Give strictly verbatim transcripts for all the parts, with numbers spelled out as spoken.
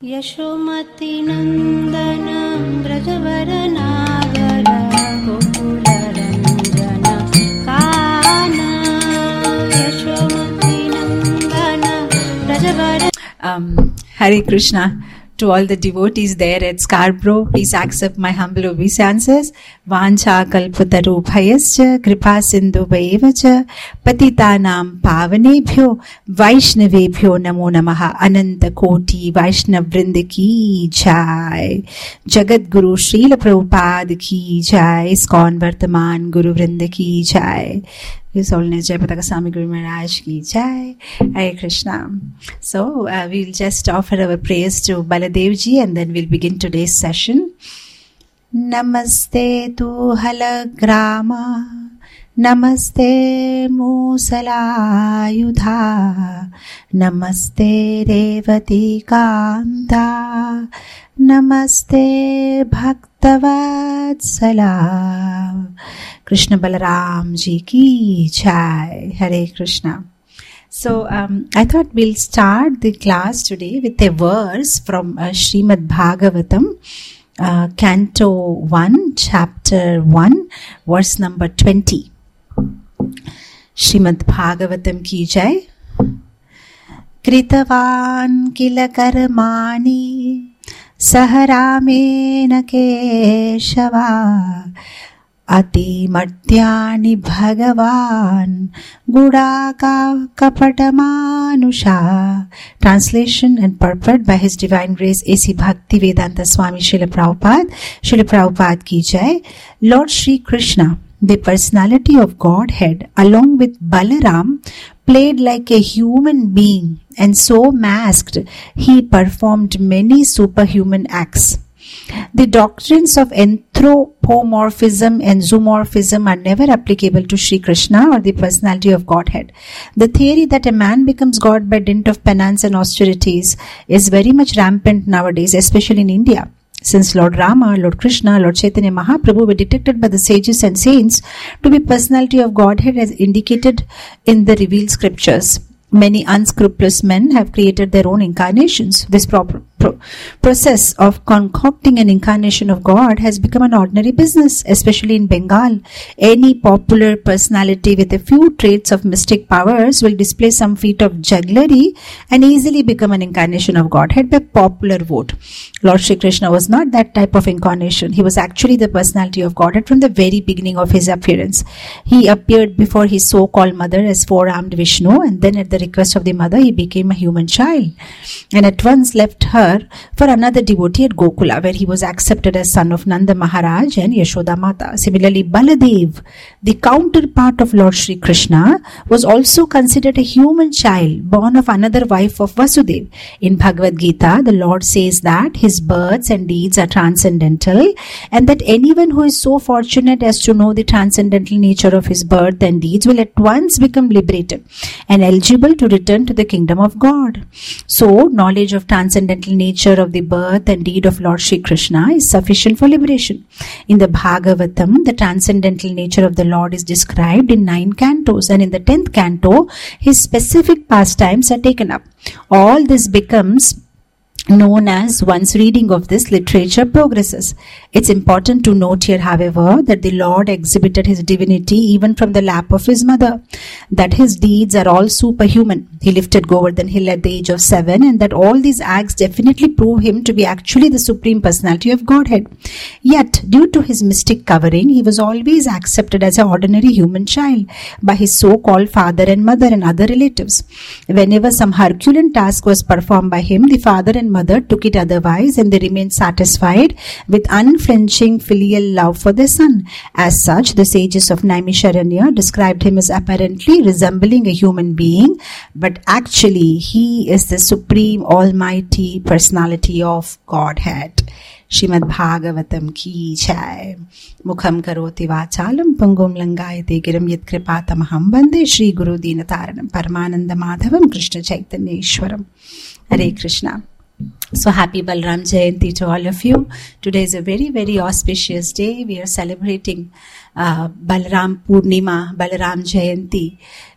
यशोमती नंदन ब्रजवर नागर गोकुल रंजन काना यशोमती नंदन ब्रजवर. Um, Hare Krishna. To all the devotees there at Scarborough, please accept my humble obeisances. Vancha kalpatarubhayascha kripa sindhu bhaivacha patitanam pavanebhyo vaishnavebhyo namo namaha. Ananta koti vaishnav vrinda ki jai. Jagat Guru Srila Prabhupada ki jai. Iskon Vartaman Guru Vrinda ki jai. His Holiness Jayapataka Swami Guru Maharaj ki jai. Hare Krishna. So uh, we'll just offer our prayers to Baladev ji and then we'll begin today's session. Namaste tu halagrama, Namaste Musalayudha, Namaste Revati Kanta, Namaste Bhaktavatsala. Krishna Balaram ji ki jai. Hare Krishna. So um, I thought we'll start the class today with a verse from uh, Srimad Bhagavatam, uh, Canto one, Chapter one, verse number twenty. Srimad Bhagavatam ki jai. Kritavan kila karmani saharamena keshava Ati Madhyani Bhagavan Gudaka Kapatamanusha. Translation and purport by His Divine Grace A C Bhaktivedanta Swami Srila Prabhupada. Srila Prabhupada ki jai. Lord Shri Krishna, the personality of Godhead, along with Balaram, played like a human being, and so masked, he performed many superhuman acts. The doctrines of anthropomorphism and zoomorphism are never applicable to Sri Krishna or the personality of Godhead. The theory that a man becomes God by dint of penance and austerities is very much rampant nowadays, especially in India. Since Lord Rama, Lord Krishna, Lord Chaitanya Mahaprabhu were detected by the sages and saints to be personality of Godhead as indicated in the revealed scriptures, many unscrupulous men have created their own incarnations. This proper pro- process of concocting an incarnation of God has become an ordinary business, especially in Bengal. Any popular personality with a few traits of mystic powers will display some feat of jugglery and easily become an incarnation of Godhead by popular vote. Lord Shri Krishna was not that type of incarnation. He was actually the personality of Godhead from the very beginning of his appearance. He appeared before his so-called mother as four-armed Vishnu, and then at the request of the mother, he became a human child and at once left her for another devotee at Gokula, where he was accepted as son of Nanda Maharaj and Yashoda Mata. Similarly, Baladev, the counterpart of Lord Shri Krishna, was also considered a human child born of another wife of Vasudev. In Bhagavad Gita, the Lord says that his births and deeds are transcendental, and that anyone who is so fortunate as to know the transcendental nature of his birth and deeds will at once become liberated and eligible to return to the kingdom of God. So, knowledge of transcendental nature of the birth and deed of Lord Shri Krishna is sufficient for liberation. In the Bhagavatam, the transcendental nature of the Lord is described in nine cantos, and in the tenth canto, his specific pastimes are taken up. All this becomes known as one's reading of this literature progresses. It's important to note here, however, that the Lord exhibited his divinity even from the lap of his mother, that his deeds are all superhuman. He lifted Govardhan Hill at the age of seven, and that all these acts definitely prove him to be actually the supreme personality of Godhead. Yet, due to his mystic covering, he was always accepted as an ordinary human child by his so-called father and mother and other relatives. Whenever some Herculean task was performed by him, the father and mother took it otherwise, and they remained satisfied with unflinching filial love for their son. As such, the sages of Naimisharanya described him as apparently resembling a human being, but actually he is the supreme almighty personality of Godhead. Srimad Bhagavatam ki jai. Mukham karoti vachalam pungum langayate giram yat kripatamaham bande Shri Guru Dinataranam Paramananda Madhavam Krishna Chaitanya Ishwaram. Hare Krishna. So happy Balaram Jayanti to all of you. Today is a very, very auspicious day. We are celebrating uh, Balaram Purnima, Balaram Jayanti.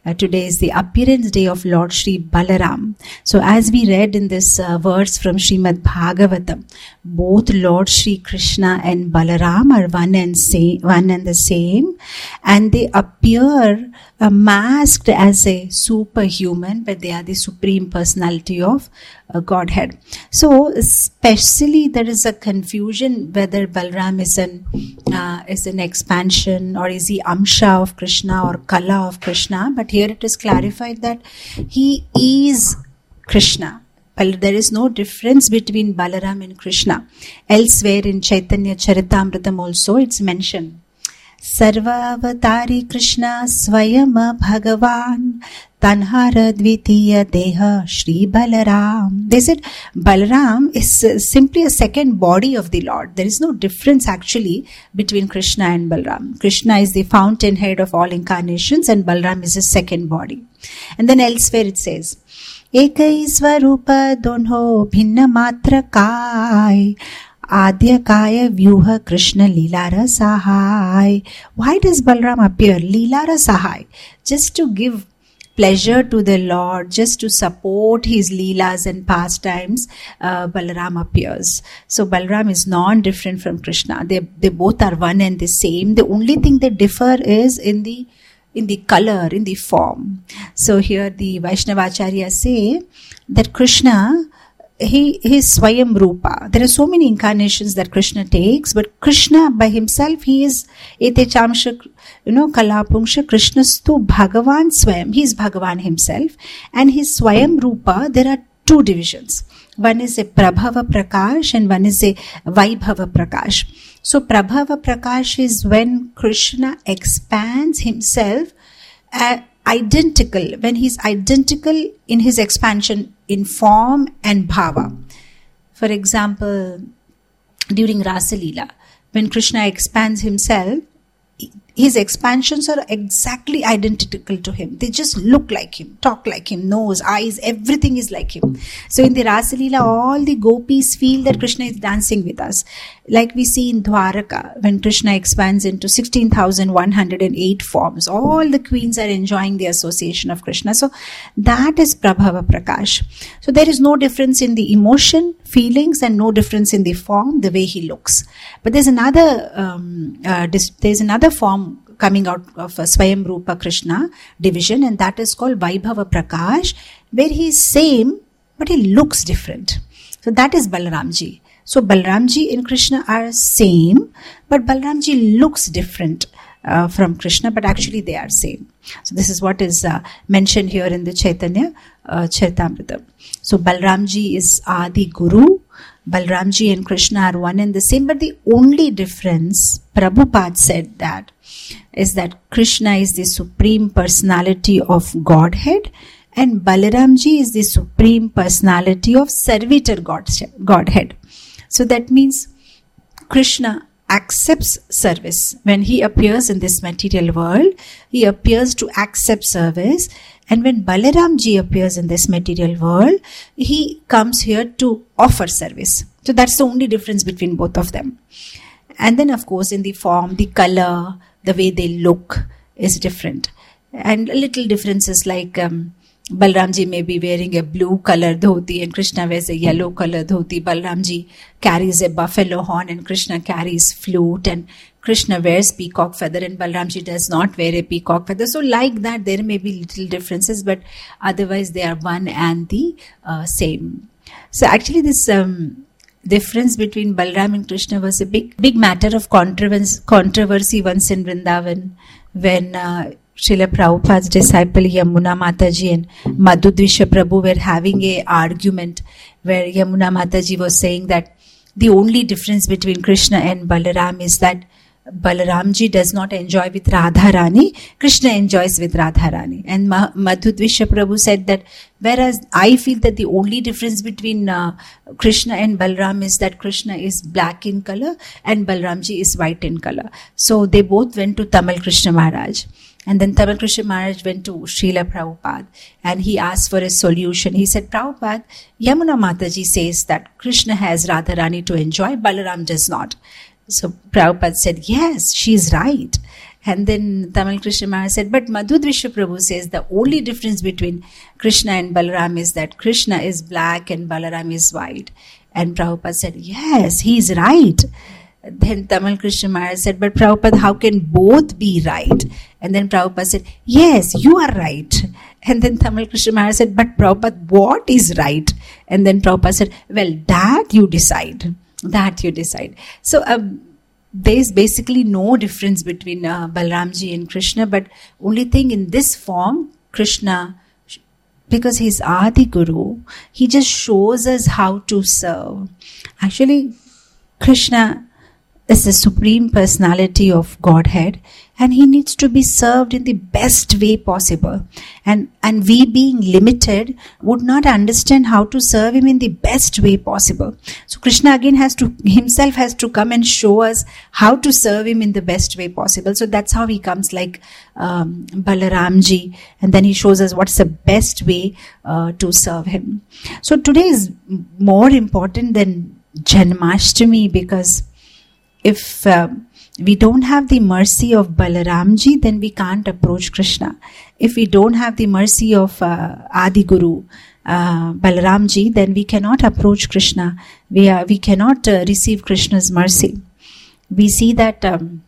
Uh, today is the appearance day of Lord Sri Balaram. So as we read in this uh, verse from Srimad Bhagavatam, both Lord Sri Krishna and Balaram are one and same, one and the same, and they appear uh, masked as a superhuman, but they are the supreme personality of uh, Godhead. So especially there is a confusion whether Balaram is an uh, is an expansion, or is he Amsha of Krishna or Kala of Krishna. But here it is clarified that he is Krishna. But there is no difference between Balaram and Krishna. Elsewhere in Chaitanya Charitamritam also it's mentioned. Sarvavatari Krishna Swayama Bhagavan Tanhara Dvitiya Deha Shri Balaram. They said Balaram is uh, simply a second body of the Lord. There is no difference actually between Krishna and Balaram. Krishna is the fountainhead of all incarnations and Balaram is his second body. And then elsewhere it says, Ekai Swarupa Donho Bhinna Matra Kai Adya Kaya Vyuha Krishna Leelara Sahai. Why does Balaram appear? Leelara Sahai. Just to give pleasure to the Lord, just to support his leelas and pastimes, uh, Balaram appears. So Balaram is non-different from Krishna. They they both are one and the same. The only thing they differ is in the in the color, in the form. So here the Vaishnavacharyas say that Krishna, He, he is Swayam Rupa. There are so many incarnations that Krishna takes, but Krishna by himself, he is Ete Chamsha, you know, Kalapungsha Krishnastu Bhagavan Swayam. He is Bhagavan himself. And his Swayam Rupa, there are two divisions. One is a Prabhava Prakash and one is a Vaibhava Prakash. So Prabhava Prakash is when Krishna expands himself uh, identical, when he's identical in his expansion in form and bhava. For example, during Rasa Leela, when Krishna expands himself, his expansions are exactly identical to him. They just look like him, talk like him, nose, eyes, everything is like him. So in the Rasa Leela, all the gopis feel that Krishna is dancing with us. Like we see in Dwaraka, when Krishna expands into sixteen thousand one hundred eight forms, all the queens are enjoying the association of Krishna. So that is Prabhava Prakash. So there is no difference in the emotion, feelings, and no difference in the form, the way he looks. But there's another, um, uh, dis- there's another form coming out of a Swayam Rupa Krishna division, and that is called Vaibhava Prakash, where he is same, but he looks different. So that is Balaramji. So Balaramji and Krishna are same, but Balaramji looks different uh, from Krishna, but actually they are same. So this is what is uh, mentioned here in the Chaitanya uh, Charitamrita. So Balaramji is Adi Guru. Balaramji and Krishna are one and the same, but the only difference, Prabhupada said that, is that Krishna is the supreme personality of Godhead and Balaramji is the supreme personality of servitor Godhead. So that means Krishna accepts service. When he appears in this material world, he appears to accept service. And when Balaramji appears in this material world, he comes here to offer service. So that's the only difference between both of them. And then of course in the form, the color, the way they look is different. And little differences like um, Balaramji may be wearing a blue color dhoti and Krishna wears a yellow color dhoti. Balaramji carries a buffalo horn and Krishna carries flute, and Krishna wears peacock feather and Balaramji does not wear a peacock feather. So like that there may be little differences, but otherwise they are one and the uh, same. So actually this um, difference between Balaram and Krishna was a big big matter of controversy, controversy once in Vrindavan when uh, Srila Prabhupada's disciple Yamuna Mataji and Madhudvisha Prabhu were having a argument where Yamuna Mataji was saying that the only difference between Krishna and Balaram is that Balaramji does not enjoy with Radharani, Krishna enjoys with Radharani. And Ma- Madhudvisha Prabhu said that whereas I feel that the only difference between uh, Krishna and Balaram is that Krishna is black in color and Balaramji is white in color. So they both went to Tamal Krishna Maharaj. And then Tamal Krishna Maharaj went to Srila Prabhupada and he asked for a solution. He said, Prabhupada, Yamuna Mataji says that Krishna has Radharani to enjoy, Balaram does not. So Prabhupada said, yes, she is right. And then Tamal Krishna Maharaj said, but Madhu Drishya Prabhu says the only difference between Krishna and Balaram is that Krishna is black and Balaram is white. And Prabhupada said, yes, he is right. Then Tamal Krishna Maharaj said, but Prabhupada, how can both be right? And then Prabhupada said, yes, you are right. And then Tamal Krishna Maharaj said, but Prabhupada, what is right? And then Prabhupada said, well, that you decide. That you decide. So um, there is basically no difference between uh, Balramji and Krishna, but only thing in this form, Krishna, because he's Adi Guru, he just shows us how to serve. Actually, Krishna is the Supreme Personality of Godhead, and he needs to be served in the best way possible. And, and we, being limited, would not understand how to serve him in the best way possible. So Krishna again has to, himself has to come and show us how to serve him in the best way possible. So that's how he comes like um, Balaramji, and then he shows us what's the best way uh, to serve him. So today is more important than Janmashtami, because if uh, we don't have the mercy of Balaramji, then we can't approach Krishna. If we don't have the mercy of uh, Adi Guru, uh, Balaramji, then we cannot approach Krishna. We are, we cannot uh, receive Krishna's mercy. We see that um,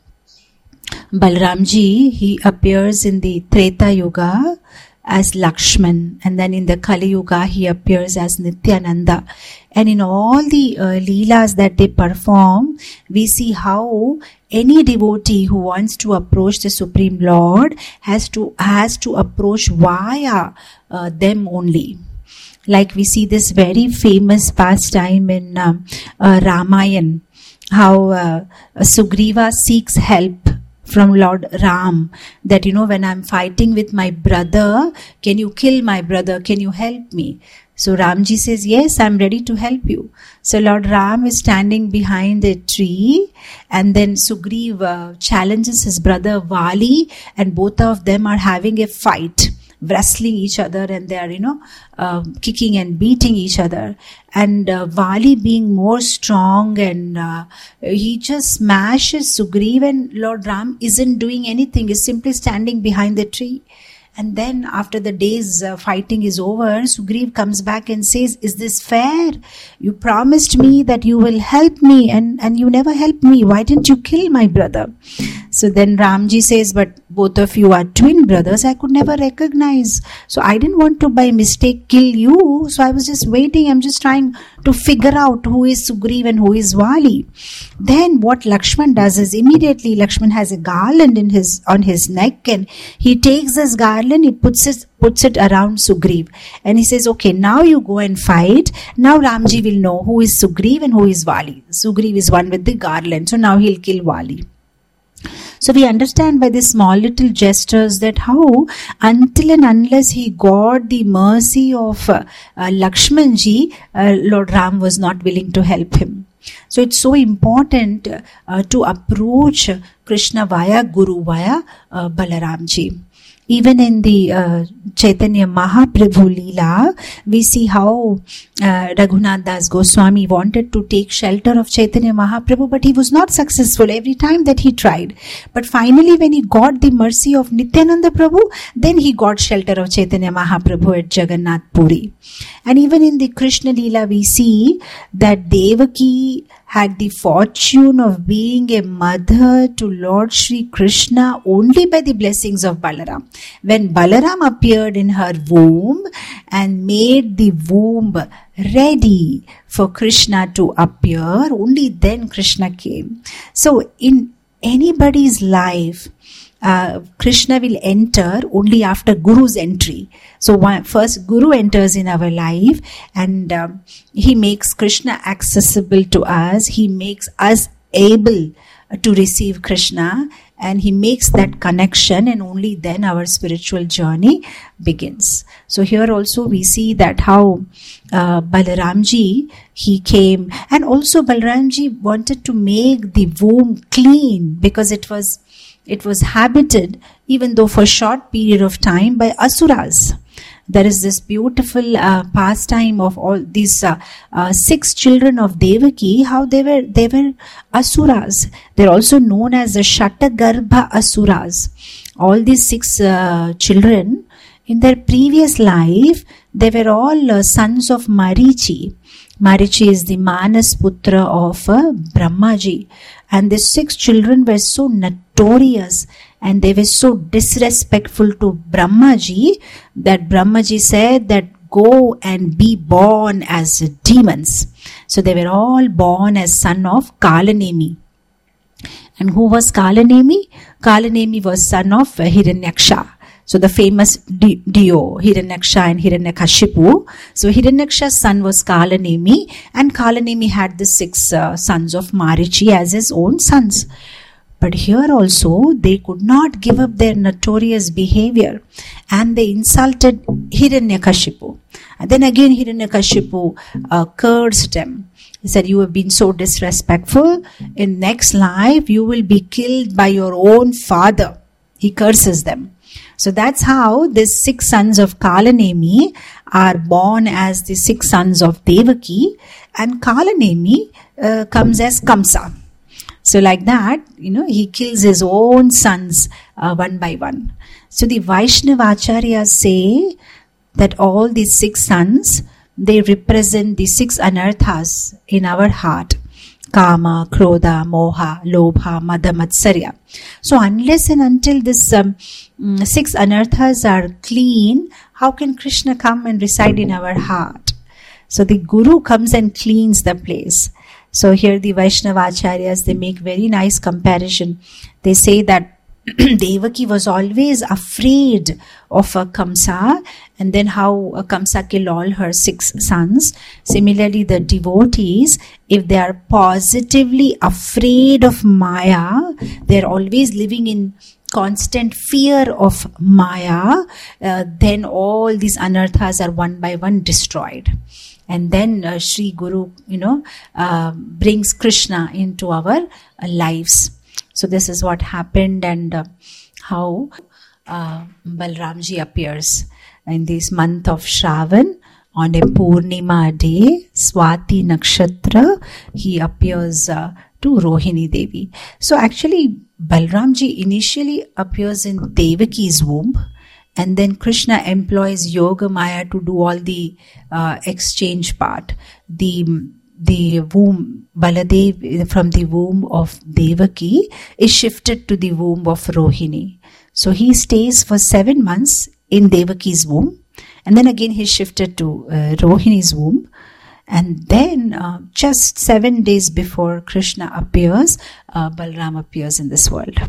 Balaramji, he appears in the Treta Yuga as Lakshman, and then in the Kali Yuga he appears as Nityananda. And in all the uh, Leelas that they perform, we see how any devotee who wants to approach the Supreme Lord has to has to approach via uh, them only. Like we see this very famous pastime in uh, uh, Ramayana, how uh, Sugriva seeks help from Lord Ram, that, you know, when I'm fighting with my brother, can you kill my brother? Can you help me? So Ramji says, yes, I'm ready to help you. So Lord Ram is standing behind a tree, and then Sugriva uh, challenges his brother Vali, and both of them are having a fight, wrestling each other, and they are, you know, uh, kicking and beating each other. And uh, Vali, being more strong, and uh, he just smashes Sugriva, and Lord Ram isn't doing anything, he's simply standing behind the tree. And then after the day's uh, fighting is over, Sugriva comes back and says, is this fair? You promised me that you will help me, and, and you never helped me. Why didn't you kill my brother? So then Ramji says, but both of you are twin brothers, I could never recognize. So I didn't want to by mistake kill you. So I was just waiting. I'm just trying to figure out who is Sugriva and who is Vali. Then what Lakshman does is, immediately Lakshman has a garland in his on his neck, and he takes this garland, he puts it puts it around Sugriva, and he says, okay, now you go and fight. Now Ramji will know who is Sugriva and who is Vali. Sugriva is one with the garland, so now he'll kill Vali. So we understand by these small little gestures that how, until and unless he got the mercy of uh, uh, Lakshmanji, uh, Lord Ram was not willing to help him. So it's so important uh, to approach Krishna via Guru, via uh, Balaramji. Even in the uh, Chaitanya Mahaprabhu Leela, we see how uh, Raghunath Das Goswami wanted to take shelter of Chaitanya Mahaprabhu, but he was not successful every time that he tried. But finally, when he got the mercy of Nityananda Prabhu, then he got shelter of Chaitanya Mahaprabhu at Jagannath Puri. And even in the Krishna Leela, we see that Devaki had the fortune of being a mother to Lord Shri Krishna only by the blessings of Balaram. When Balaram appeared in her womb and made the womb ready for Krishna to appear, only then Krishna came. So in anybody's life, Uh, Krishna will enter only after Guru's entry. So one, first Guru enters in our life, and um, he makes Krishna accessible to us. He makes us able to receive Krishna, and he makes that connection, and only then our spiritual journey begins. So here also we see that how uh, Balaramji, he came, and also Balaramji wanted to make the womb clean, because it was It was habited, even though for a short period of time, by asuras. there is this beautiful uh, pastime of all these uh, uh, six children of Devaki, how they were they were asuras. They're also known as the Shatagarbha asuras. All these six uh, children, in their previous life, they were all uh, sons of Marichi. Marichi is the Manas Putra of uh, Brahmaji. And the six children were so notorious and they were so disrespectful to Brahmaji that Brahmaji said that go and be born as demons. So they were all born as son of Kalanemi. And who was Kalanemi? Kalanemi was son of Hiranyaksha. So the famous Dio, Hiranyaksha and Hiranyakashipu. So Hiranyaksha's son was Kalanemi, and Kalanemi had the six uh, sons of Marichi as his own sons. But here also they could not give up their notorious behavior and they insulted Hiranyakashipu. And then again Hiranyakashipu uh, cursed them. He said, you have been so disrespectful. In next life you will be killed by your own father. He curses them. So that's how these six sons of Kalanemi are born as the six sons of Devaki, and Kalanemi uh, comes as Kamsa. So like that, you know, he kills his own sons uh, one by one. So the Vaishnavacharyas say that all these six sons, they represent the six anarthas in our heart. Kama, Krodha, Moha, Lobha, Mada, Matsarya. So unless and until this um, six anarthas are clean, how can Krishna come and reside in our heart? So the Guru comes and cleans the place. So here the Vaishnavacharyas, they make very nice comparison. They say that Devaki was always afraid of a Kamsa, and then how a Kamsa killed all her six sons. Similarly, the devotees, if they are positively afraid of Maya, they are always living in constant fear of Maya, uh, then all these anarthas are one by one destroyed. And then uh, Sri Guru, you know, uh, brings Krishna into our uh, lives. So this is what happened, and uh, how uh, Balramji appears in this month of Shravan on a Purnima day, Swati Nakshatra. He appears uh, to Rohini Devi. So actually, Balramji initially appears in Devaki's womb, and then Krishna employs Yoga Maya to do all the uh, exchange part. The The womb, Baladev from the womb of Devaki is shifted to the womb of Rohini. So he stays for seven months in Devaki's womb, and then again he is shifted to uh, Rohini's womb. And then uh, just seven days before Krishna appears, uh, Balram appears in this world.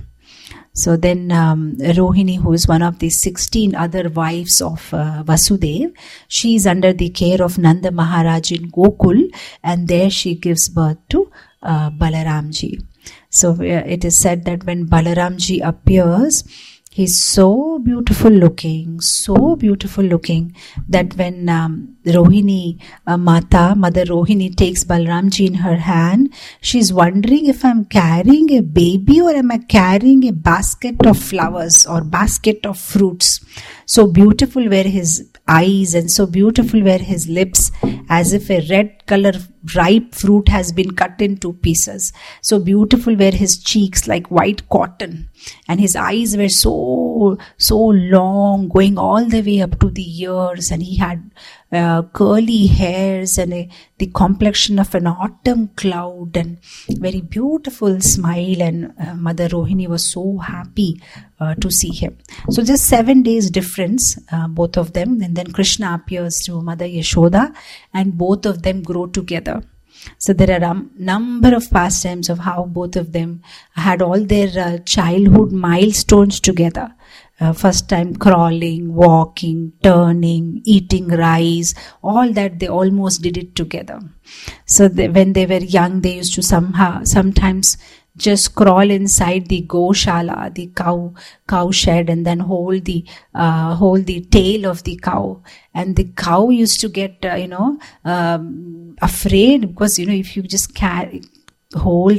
So then um, Rohini, who is one of the sixteen other wives of uh, Vasudev, she is under the care of Nanda Maharaj in Gokul, and there she gives birth to uh, Balaramji. So uh, it is said that when Balaramji appears, he is so beautiful looking, so beautiful looking, that when um, Rohini, uh, Mata, Mother Rohini takes Balramji in her hand, she is wondering if I am carrying a baby or am I carrying a basket of flowers or basket of fruits. So beautiful were his eyes and so beautiful were his lips, as if a red color ripe fruit has been cut into pieces. So beautiful were his cheeks like white cotton, and his eyes were so so long, going all the way up to the ears, and he had uh, curly hairs and a, the complexion of an autumn cloud, and very beautiful smile, and uh, Mother Rohini was so happy uh, to see him. So just seven days difference, uh, both of them, and then Krishna appears to Mother Yashoda, and both of them grow together. So there are a number of pastimes of how both of them had all their uh, childhood milestones together. Uh, first time crawling, walking, turning, eating rice, all that they almost did it together. So they, when they were young, they used to somehow sometimes just crawl inside the Goshala, the cow cow shed, and then hold the uh, hold the tail of the cow. And the cow used to get uh, you know um, afraid, because you know if you just carry, hold it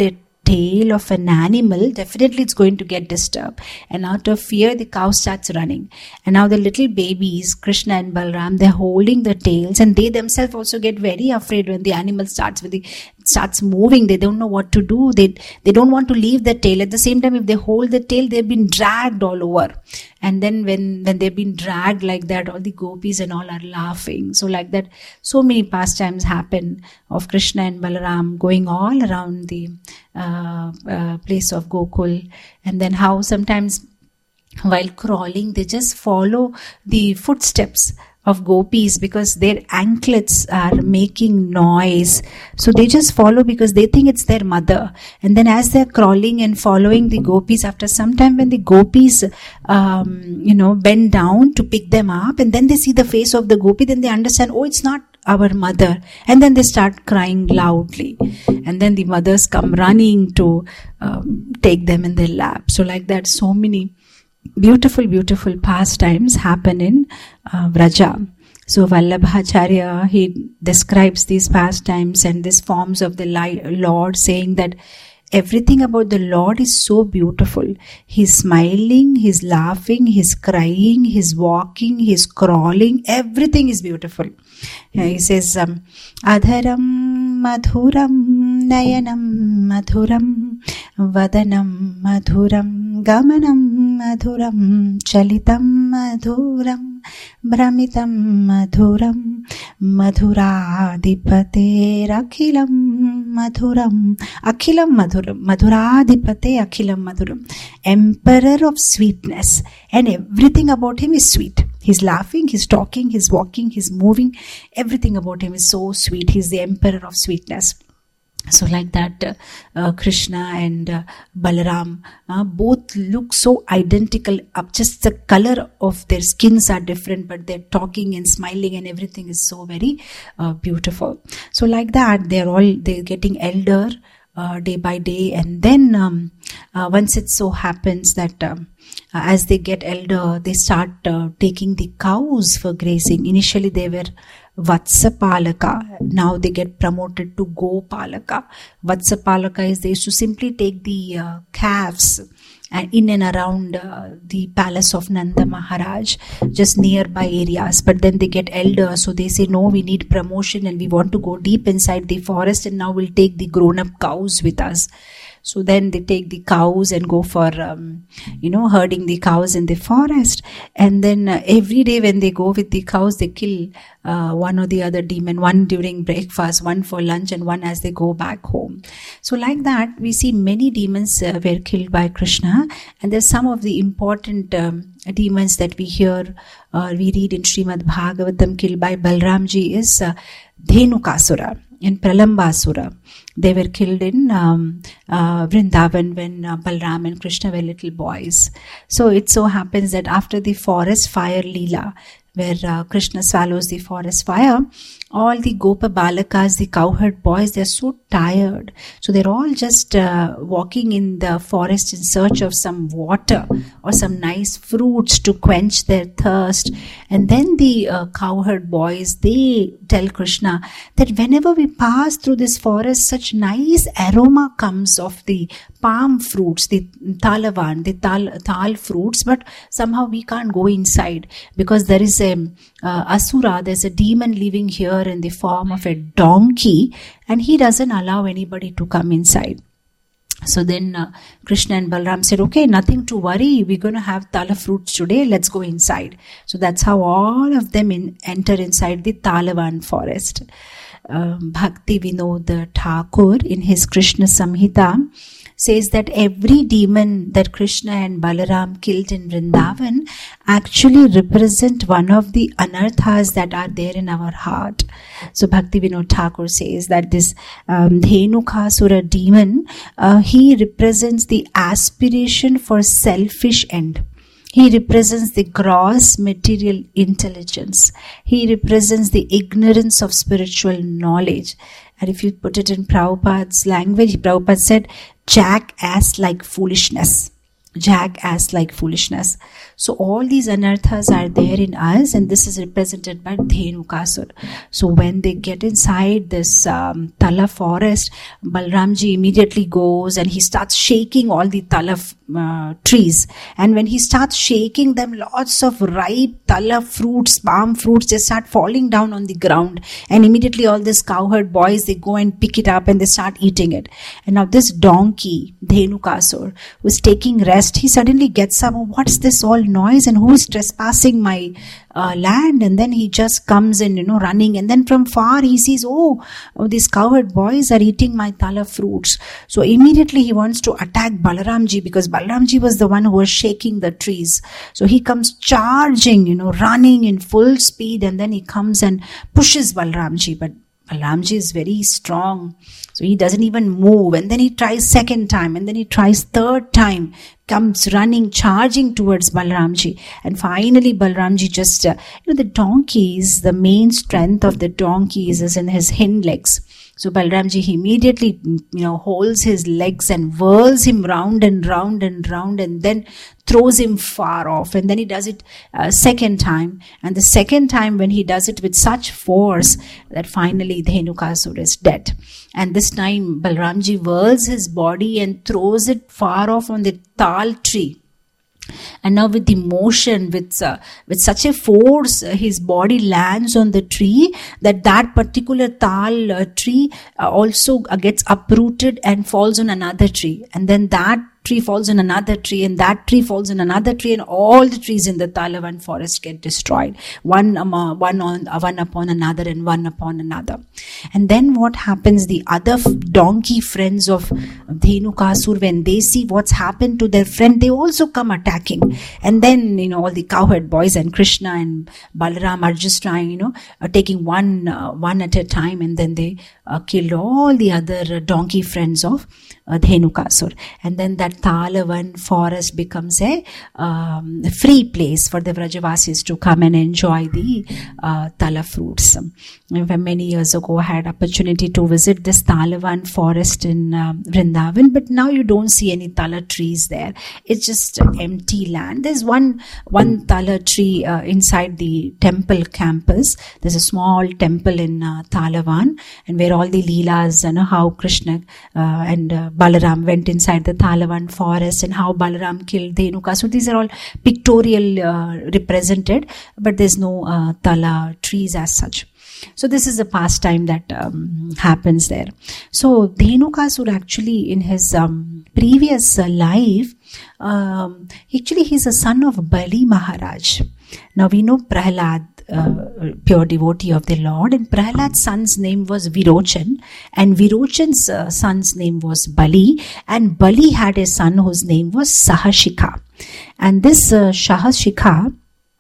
tail of an animal, definitely it's going to get disturbed. And out of fear, the cow starts running. And now the little babies, Krishna and Balram, they're holding the tails, and they themselves also get very afraid when the animal starts with the starts moving. They don't know what to do. They they don't want to leave the tail. At the same time, if they hold the tail, they've been dragged all over. And then when, when they've been dragged like that, all the gopis and all are laughing. So like that, so many pastimes happen of Krishna and Balaram going all around the uh, uh, place of Gokul. And then how sometimes while crawling, they just follow the footsteps of gopis because their anklets are making noise. So they just follow because they think it's their mother. And then as they're crawling and following the gopis, after some time when the gopis, um, you know, bend down to pick them up, and then they see the face of the gopi, then they understand, oh, it's not our mother. And then they start crying loudly. And then the mothers come running to um, take them in their lap. So like that, so many beautiful, beautiful pastimes happen in uh, Vraja. So Vallabhacharya, he describes these pastimes and these forms of the Lord, saying that everything about the Lord is so beautiful. He's smiling, he's laughing, he's crying, he's walking, he's crawling. Everything is beautiful. Yeah, he says, um, Adharam madhuram nayanam madhuram vadanam madhuram gamanam madhuram chalitam madhuram brahmitam madhuram madhuradipate akhilam madhuram akhilam madhuram madhuradipate akhilam madhuram, emperor of sweetness, and everything about him is sweet. He's laughing, he's talking, he's walking, he's moving. Everything about him is so sweet. He's the emperor of sweetness. So like that, uh, uh, Krishna and uh, Balaram uh, both look so identical. Up just the color of their skins are different, but they're talking and smiling and everything is so very uh, beautiful. So like that, they're all they're getting elder uh, day by day, and then um, uh, once it so happens that um, uh, as they get elder, they start uh, taking the cows for grazing. Initially, they were Vatsapalaka. Now they get promoted to Gopalaka. Vatsapalaka is they used to simply take the uh, calves uh, in and around uh, the palace of Nanda Maharaj, just nearby areas. But then they get elder, so they say, no, we need promotion and we want to go deep inside the forest, and now we'll take the grown-up cows with us. So then they take the cows and go for, um, you know, herding the cows in the forest. And then uh, every day when they go with the cows, they kill uh, one or the other demon, one during breakfast, one for lunch, and one as they go back home. So like that, we see many demons uh, were killed by Krishna. And there's some of the important um, demons that we hear, uh, we read in Srimad Bhagavatam, killed by Balramji is uh, Dhenukasura and Pralambasura. They were killed in um, uh, Vrindavan when uh, Balram and Krishna were little boys. So it so happens that after the forest fire Leela, where uh, Krishna swallows the forest fire, all the Gopa Balakas, the cowherd boys, they're so tired. So they're all just uh, walking in the forest in search of some water or some nice fruits to quench their thirst. And then the uh, cowherd boys, they tell Krishna that whenever we pass through this forest, such nice aroma comes of the palm fruits, the talavan, the tal, tal fruits, but somehow we can't go inside because there is a uh, asura, there's a demon living here in the form of a donkey, and he doesn't allow anybody to come inside. So then uh, Krishna and Balram said, okay, nothing to worry, we're going to have tala fruits today, let's go inside. So that's how all of them in, enter inside the Talavan forest. Um, Bhakti Vinod Thakur in his Krishna Samhita says that every demon that Krishna and Balaram killed in Vrindavan actually represent one of the anarthas that are there in our heart. So Bhakti Vinod Thakur says that this um, Dhenukasura demon, uh, he represents the aspiration for selfish end. He represents the gross material intelligence. He represents the ignorance of spiritual knowledge. And if you put it in Prabhupada's language, Prabhupada said, jackass like foolishness. jackass like foolishness. So all these anarthas are there in us, and this is represented by Dhenukasur. So when they get inside this um, Tala forest, Balramji immediately goes and he starts shaking all the Tala uh, trees. And when he starts shaking them, lots of ripe Tala fruits, palm fruits, they start falling down on the ground. And immediately all these cowherd boys, they go and pick it up and they start eating it. And now this donkey, Dhenukasur, who is taking rest, he suddenly gets up. Oh, what's this all noise, and who is trespassing my uh, land? And then he just comes in, you know, running. And then from far he sees, oh, oh these cowherd boys are eating my Tala fruits. So immediately he wants to attack Balaramji, because Balaramji was the one who was shaking the trees. So he comes charging, you know, running in full speed, and then he comes and pushes Balaramji. But Balaramji is very strong, so he doesn't even move. And then he tries second time, and then he tries third time, comes running, charging towards Balaramji. And finally Balaramji just, uh, you know, the donkeys, the main strength of the donkeys is in his hind legs. So Balaramji immediately, you know, holds his legs and whirls him round and round and round, and then throws him far off. And then he does it a uh, second time. And the second time when he does it with such force that finally Dhenukasur is dead. And this time Balaramji whirls his body and throws it far off on the tal tree. And now with the motion, with uh, with such a force, uh, his body lands on the tree that that particular tal uh, tree uh, also uh, gets uprooted and falls on another tree. And then that tree falls on another tree, and that tree falls on another tree, and all the trees in the Talavan forest get destroyed, one um, uh, one on uh, one upon another and one upon another. And then what happens? The other f- donkey friends of Dhenukasur, when they see what's happened to their friend, they also come attacking. And then, you know, all the cowherd boys and Krishna and Balaram are just trying, you know, uh, taking one uh, one at a time, and then they uh, killed all the other uh, donkey friends of uh, Dhenukasur. And then that Talavan forest becomes a um, free place for the Vrajavasis to come and enjoy the uh, Tala fruits. Um, many years ago, I had opportunity to visit this Talavan forest in um, Vrindavan, but now you don't see any Tala trees there. It's just empty land. There's one one Tala tree uh, inside the temple campus. There's a small temple in uh, Talavan, and where all the Leelas, you know, how Krishna uh, and uh, Balaram went inside the Talavan forest, and how Balaram killed Dhenukasur. So these are all pictorial uh, represented, but there's no uh, Tala trees as such. So this is a pastime that um, happens there. So Dhenukasur actually in his um, previous uh, life, um, actually he's a son of Bali Maharaj. Now we know Prahlad, uh, pure devotee of the Lord, and Prahlad's son's name was Virochan, and Virochan's uh, son's name was Bali, and Bali had a son whose name was Sahashika. And this uh, Sahashika,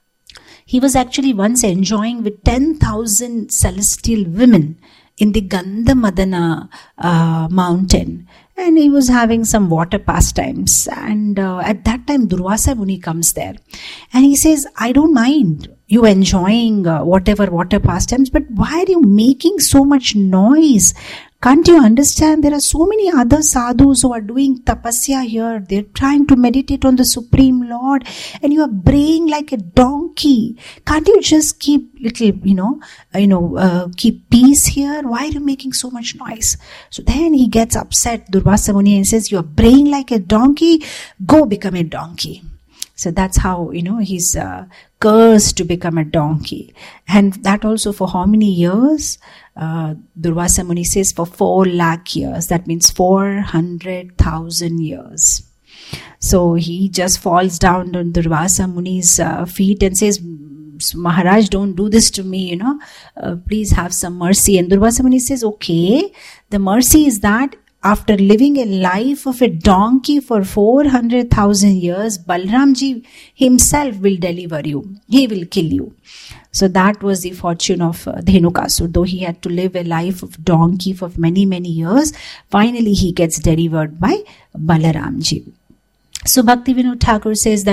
he was actually once enjoying with ten thousand celestial women in the Gandhamadana uh, mountain. And he was having some water pastimes. And uh, at that time, Durvasa Muni comes there. And he says, I don't mind you enjoying uh, whatever water pastimes, but why are you making so much noise? Can't you understand? There are so many other sadhus who are doing tapasya here. They're trying to meditate on the Supreme Lord, and you are braying like a donkey. Can't you just keep little, you know, you know, uh, keep peace here? Why are you making so much noise? So then he gets upset, Durvasa Muni, and says, you are braying like a donkey. Go become a donkey. So that's how, you know, he's uh, cursed to become a donkey. And that also for how many years? Uh, Durvasa Muni says for four lakh years. That means four hundred thousand years. So he just falls down on Durvasa Muni's uh, feet and says, Maharaj, don't do this to me, you know, uh, please have some mercy. And Durvasa Muni says, okay, the mercy is that after living a life of a donkey for four hundred thousand years, Balramji himself will deliver you. He will kill you. So that was the fortune of uh, Dhenukasur. Though he had to live a life of donkey for many, many years, finally he gets delivered by Balaramji. So Bhaktivinoda Thakur says that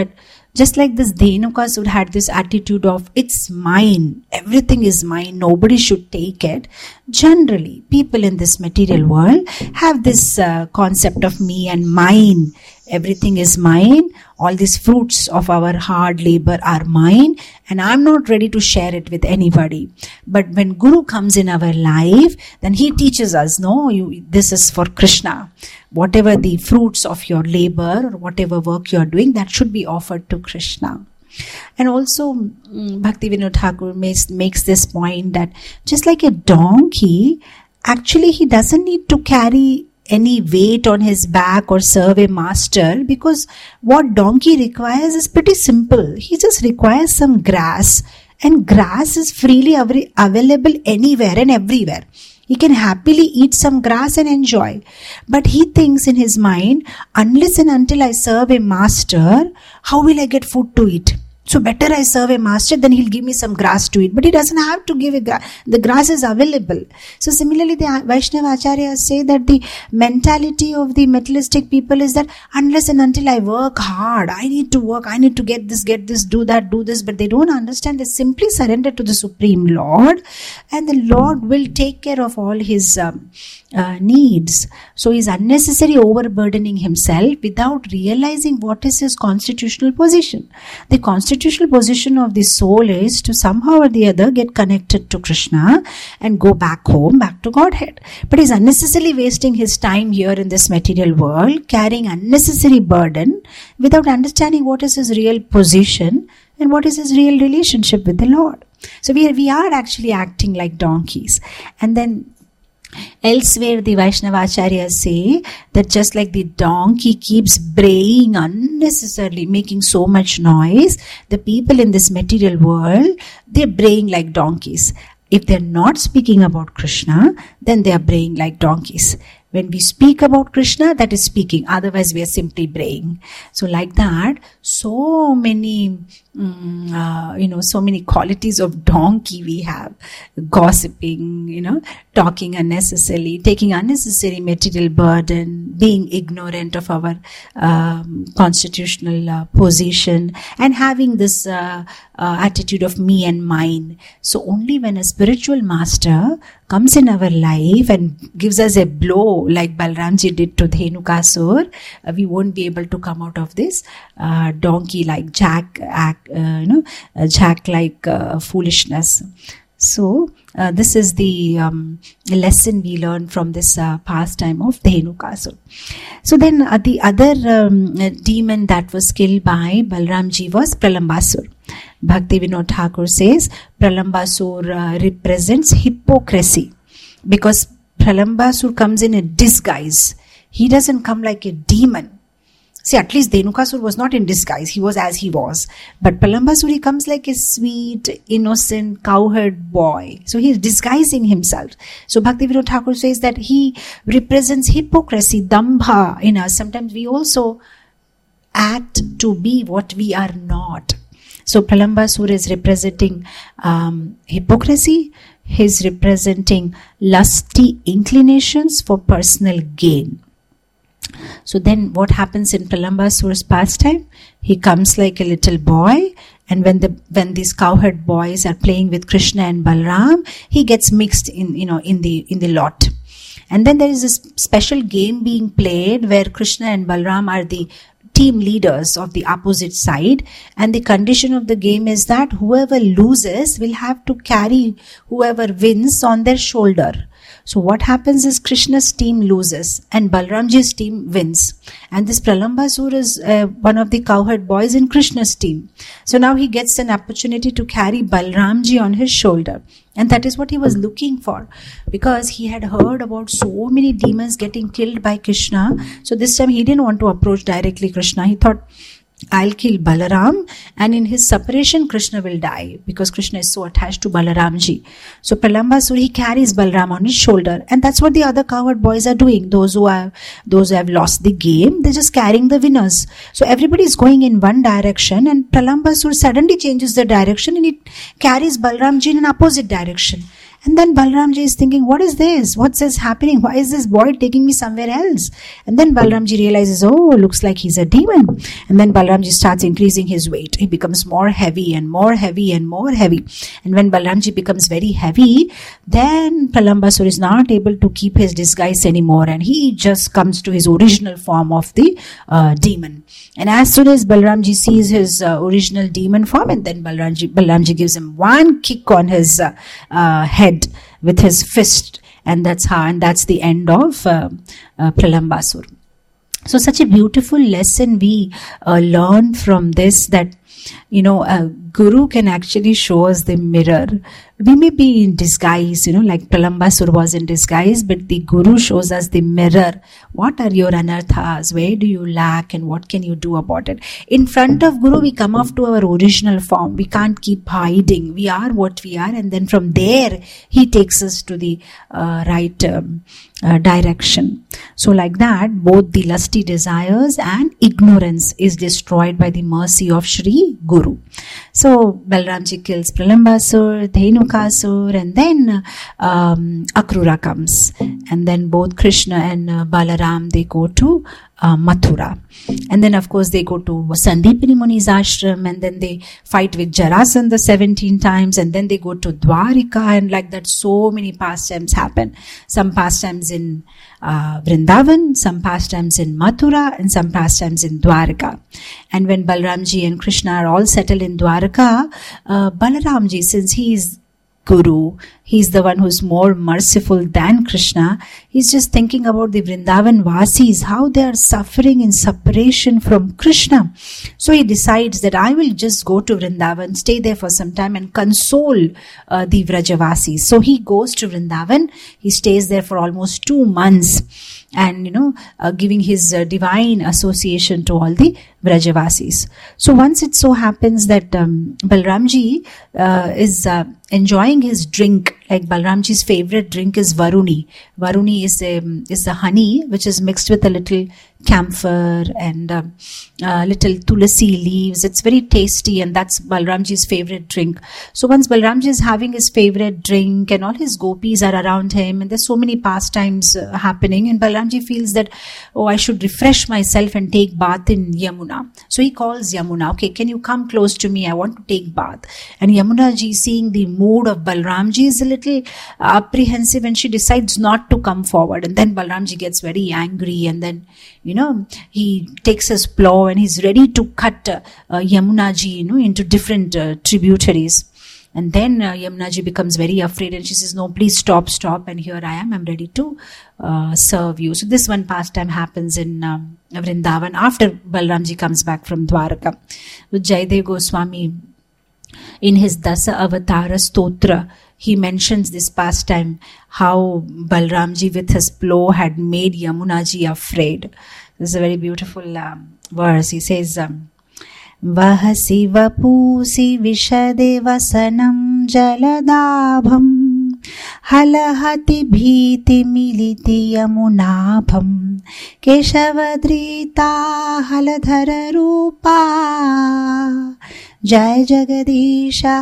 Just like this Dhenukasur had this attitude of, it's mine, everything is mine, nobody should take it. Generally, people in this material world have this uh, concept of me and mine. Everything is mine, all these fruits of our hard labor are mine, and I'm not ready to share it with anybody. But when Guru comes in our life, then he teaches us, no, you, this is for Krishna. Whatever the fruits of your labor or whatever work you are doing, that should be offered to Krishna. And also, um, Bhaktivinoda Thakur makes, makes this point that just like a donkey, actually he doesn't need to carry any weight on his back or serve a master, because what donkey requires is pretty simple. He just requires some grass, and grass is freely av- available anywhere and everywhere. He can happily eat some grass and enjoy. But he thinks in his mind, unless and until I serve a master, how will I get food to eat? So better I serve a master, then he'll give me some grass to eat. But he doesn't have to give a grass. The grass is available. So similarly, the Vaishnava Acharyas say that the mentality of the materialistic people is that unless and until I work hard, I need to work, I need to get this, get this, do that, do this. But they don't understand. They simply surrender to the Supreme Lord, and the Lord will take care of all his um, uh, needs. So he's unnecessarily overburdening himself without realizing what is his constitutional position. The constitutional Constitutional position of the soul is to somehow or the other get connected to Krishna and go back home, back to Godhead. But he's unnecessarily wasting his time here in this material world, carrying unnecessary burden without understanding what is his real position and what is his real relationship with the Lord. So we are, we are actually acting like donkeys. And then elsewhere, the Vaishnava Acharyas say that just like the donkey keeps braying unnecessarily, making so much noise, the people in this material world, they're braying like donkeys. If they're not speaking about Krishna, then they are braying like donkeys. When we speak about Krishna, that is speaking. Otherwise, we are simply braying. So like that, so many, um, uh, you know, so many qualities of donkey we have. Gossiping, you know, talking unnecessarily, taking unnecessary material burden, being ignorant of our um, constitutional uh, position, and having this uh, uh, attitude of me and mine. So only when a spiritual master comes in our life and gives us a blow like Balramji did to Dhenukasur, uh, we won't be able to come out of this uh, donkey-like, jack, act, uh, you know, uh, jack-like uh, foolishness. So uh, this is the um, lesson we learn from this uh, pastime of Dhenukasur. So then uh, the other um, demon that was killed by Balramji was Pralambasur. Bhaktivinoda Thakur says Pralambasur uh, represents hypocrisy, because Pralambasur comes in a disguise. He doesn't come like a demon. See, at least Dhenukasur was not in disguise. He was as he was. But Pralambasur, he comes like a sweet, innocent, cowherd boy. So he is disguising himself. So Bhaktivinoda Thakur says that he represents hypocrisy, dambha in us. Sometimes we also act to be what we are not. So Pralambasur is representing um, hypocrisy. He is representing lusty inclinations for personal gain. So then what happens in Pralambasur's pastime? He comes like a little boy, and when the when these cowherd boys are playing with Krishna and Balram, he gets mixed in, you know, in the in the lot. And then there is this special game being played where Krishna and Balram are the team leaders of the opposite side, and the condition of the game is that whoever loses will have to carry whoever wins on their shoulder. So what happens is Krishna's team loses and Balramji's team wins. And this Pralambasur is uh, one of the cowherd boys in Krishna's team. So now he gets an opportunity to carry Balramji on his shoulder. And that is what he was looking for, because he had heard about so many demons getting killed by Krishna. So this time he didn't want to approach directly Krishna. He thought, I'll kill Balaram, and in his separation Krishna will die, because Krishna is so attached to Balaramji. So Pralambasur, he carries Balaram on his shoulder, and that's what the other cowherd boys are doing. Those who have those who have lost the game, they're just carrying the winners. So everybody is going in one direction, and Pralambasur suddenly changes the direction and it carries Balaramji in an opposite direction. And then Balramji is thinking, what is this? What's this happening? Why is this boy taking me somewhere else? And then Balramji realizes, oh, looks like he's a demon. And then Balramji starts increasing his weight. He becomes more heavy and more heavy and more heavy. And when Balramji becomes very heavy, then Pralambasur is not able to keep his disguise anymore, and he just comes to his original form of the uh, demon. And as soon as Balramji sees his uh, original demon form, and then Balramji, Balramji gives him one kick on his uh, uh, head with his fist, and that's how, and that's the end of uh, uh, Pralambasur. So such a beautiful lesson we uh, learn from this, that you know, a guru can actually show us the mirror. We may be in disguise, you know, like Pralambasur was in disguise, but the guru shows us the mirror. What are your anarthas? Where do you lack, and what can you do about it? In front of guru, we come off to our original form. We can't keep hiding. We are what we are, and then from there, he takes us to the uh, right um, uh, direction. So like that, both the lusty desires and ignorance is destroyed by the mercy of Shri Guru. So Balramji kills Pralambasur, Dhenukasur, and then um, Akrura comes. And then both Krishna and uh, Balaram, they go to uh, Mathura. And then of course they go to Sandipani Muni's ashram, and then they fight with Jarasandha seventeen times, and then they go to Dwarika, and like that so many pastimes happen. Some pastimes in uh, Vrindavan, some pastimes in Mathura, and some pastimes in Dwarika. And when Balramji and Krishna are all settled in Dwarika, uh, Balaramji, since he is Guru, he's the one who's more merciful than Krishna, he's just thinking about the Vrindavan Vasis, how they are suffering in separation from Krishna. So he decides that I will just go to Vrindavan, stay there for some time and console uh, the Vrajavasis. So he goes to Vrindavan, he stays there for almost two months. And you know, uh, giving his uh, divine association to all the Vrajavasis. So once it so happens that um, Balramji uh, is uh, enjoying his drink, like Balramji's favorite drink is Varuni. Varuni is a, is the honey which is mixed with a little camphor and a uh, little tulasi leaves. It's very tasty, and that's Balramji's favorite drink. So once Balramji is having his favorite drink and all his gopis are around him, and there's so many pastimes uh, happening, and Balramji feels that, oh, I should refresh myself and take bath in Yamuna. So he calls Yamuna, okay, can you come close to me? I want to take bath. And Yamuna ji, seeing the mood of Balramji, is a little apprehensive, and she decides not to come forward. And then Balramji gets very angry, and then you know, he takes his plow and he's ready to cut uh, uh, Yamuna ji, you know, into different uh, tributaries. And then uh, Yamuna ji becomes very afraid, and she says, no, please stop, stop. And here I am, I'm ready to uh, serve you. So this one pastime happens in um, Vrindavan after Balramji comes back from Dwaraka. With Jayadev Goswami, in his Dasa Avatara Stotra, he mentions this pastime, how Balramji with his plow had made Yamunaji afraid. This is a very beautiful um, verse. He says, um, Vahasi vapusi vishade vasanam jaladabham halahati bhiti militi yamunabham keshavadrita haladhara rupa Jai Jagadisha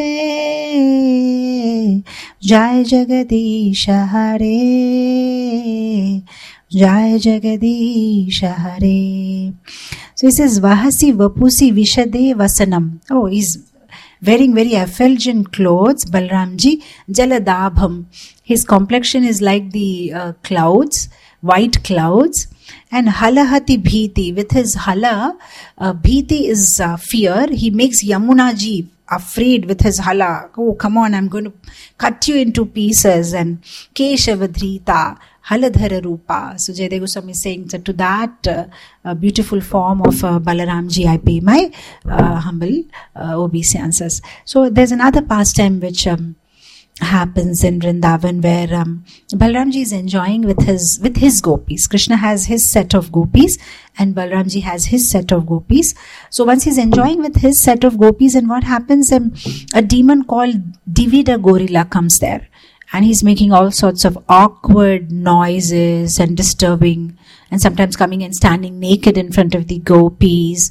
Hare, Jai Jagadisha Hare, Jai Jagadisha Hare. So he says, Vahasi Vapusi Vishade Vasanam. Oh, he's wearing very effulgent clothes, Balramji, Jaladabham. His complexion is like the uh, clouds, white clouds. And halahati bhiti, with his hala, uh, bhiti is uh, fear. He makes Yamunaji afraid with his hala. Oh, come on, I'm going to cut you into pieces. And Keshavadrita, haladhara rupa. So Jayadev Goswami is saying that to that uh, uh, beautiful form of uh, Balaramji, I pay my uh, humble uh, obeisances. So there's another pastime which um, happens in Vrindavan, where um, Balramji is enjoying with his with his gopis. Krishna has his set of gopis and Balramji has his set of gopis. So once he's enjoying with his set of gopis, and what happens, um, a demon called Divida Gorilla comes there, and he's making all sorts of awkward noises and disturbing, and sometimes coming and standing naked in front of the gopis.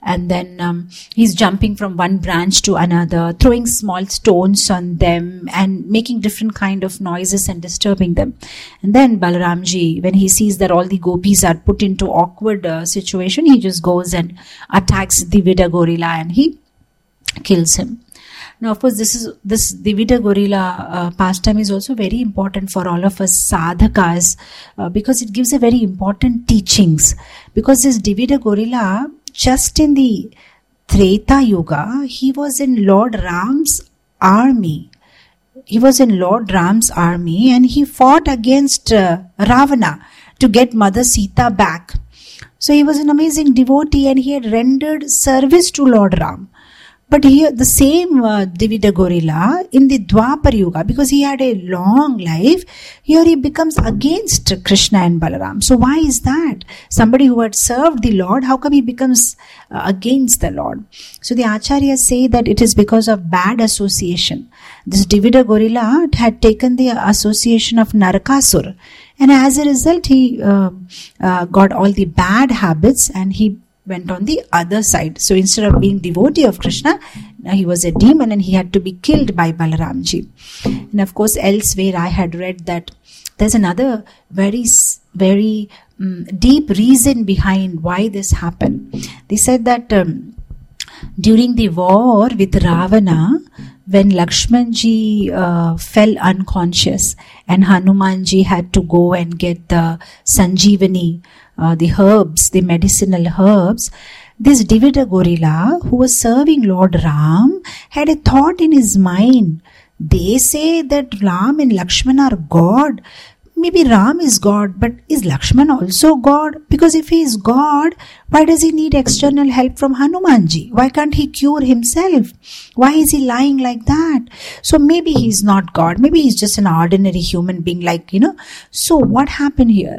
and then um, he's jumping from one branch to another, throwing small stones on them and making different kind of noises and disturbing them. And then Balaramji, when he sees that all the gopis are put into awkward uh, situation, he just goes and attacks Dvida gorilla and he kills him. Now, of course, this is this Dvida gorilla uh, pastime is also very important for all of us sadhakas uh, because it gives a very important teachings. Because this Dvida gorilla, just in the Treta Yuga, he was in Lord Ram's army. He was in Lord Ram's army and he fought against uh, Ravana to get Mother Sita back. So he was an amazing devotee and he had rendered service to Lord Ram. But here, the same uh, Dvida gorilla in the Dwapar Yuga, because he had a long life, here he becomes against Krishna and Balaram. So why is that? Somebody who had served the Lord, how come he becomes uh, against the Lord? So the Acharyas say that it is because of bad association. This Dvida gorilla had taken the association of Narakasur, and as a result he uh, uh, got all the bad habits and he went on the other side. So instead of being devotee of Krishna, now he was a demon and he had to be killed by Balaramji. And of course, elsewhere I had read that there's another very, very um, deep reason behind why this happened. They said that um, during the war with Ravana, when Lakshmanji uh, fell unconscious and Hanumanji had to go and get the Sanjeevani, Uh, the herbs, the medicinal herbs, this Dvida gorilla who was serving Lord Ram had a thought in his mind. They say that Ram and Lakshman are God. Maybe Ram is God, but is Lakshman also God? Because if he is God, why does he need external help from Hanumanji? Why can't he cure himself? Why is he lying like that? So maybe he's not God. Maybe he's just an ordinary human being, like, you know. So what happened here?